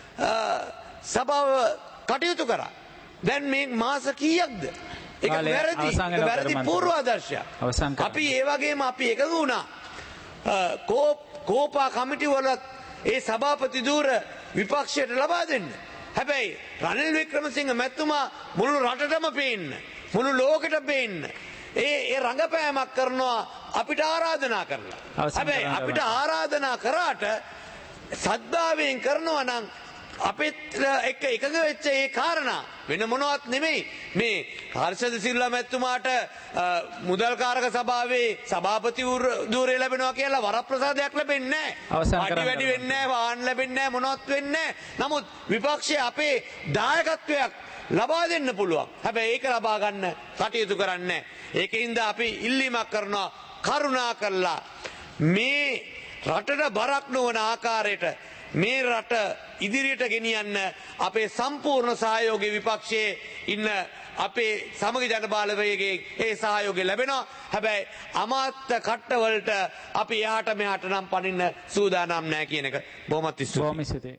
සභාව කටයුතු කරා. දැන් මේ මාස කීයක්ද? ඒක වැරදි පූර්වාදර්ශයක්. අපි ඒ වගේම අපි එකග වුණා කෝපා කමිටු වලත් ඒ සභාපති ධූර විපක්ෂයට ලබා දෙන්න. හැබැයි රනිල් වික්‍රමසිංහ මැතිතුමා මුළු රටටම පේන්න මුළු ලෝකෙට පේන්න ඒ රඟපෑමක් කරනවා අපිට ආරාධනා කරලා. හැබැයි අපිට ආරාධනා කරාට සද්ධාවෙන් කරනවා නම් අපිත් එක්ක එකඟ වෙච්ච ඒ කාරණා වෙන මොනවත් නෙමෙයි. මේ හර්ෂද සිල්වා මැතිතුමාට මුදල්කාරක සභාවේ සභාපති ධූරය ලැබෙනවා කියලා වරප්‍රසාදයක් ලැබෙන්නේ නැහැ. අඩි වැඩි වෙන්නේ නැහැ, වාහන ලැබෙන්නේ නැහැ, මොනවත් වෙන්නේ නැහැ. නමුත් විපක්ෂයේ අපේ දායකත්වයක් ලබා දෙන්න පුළුවන්. හැබැයි ඒක ලබා ගන්න කටයුතු කරන්නේ නැහැ. ඒකින්ද අපි ඉල්ලීමක් කරනවා කරුණා කරලා මේ රටට බරක් නොවන ආකාරයට මේ රට ඉදිරියට ගෙනියන්න අපේ සම්පූර්ණ සහයෝගය විපක්ෂයේ ඉන්න අපේ සමගි ජන බලවේගයේ ඒ සහයෝගය ලැබෙනවා. හැබැයි අමාත්‍ය කට්ටවලට අපි එහාට මෙහාට නම් පනින්න සූදානම් නැහැ කියන එක බොහොමත් ස්තුතියි.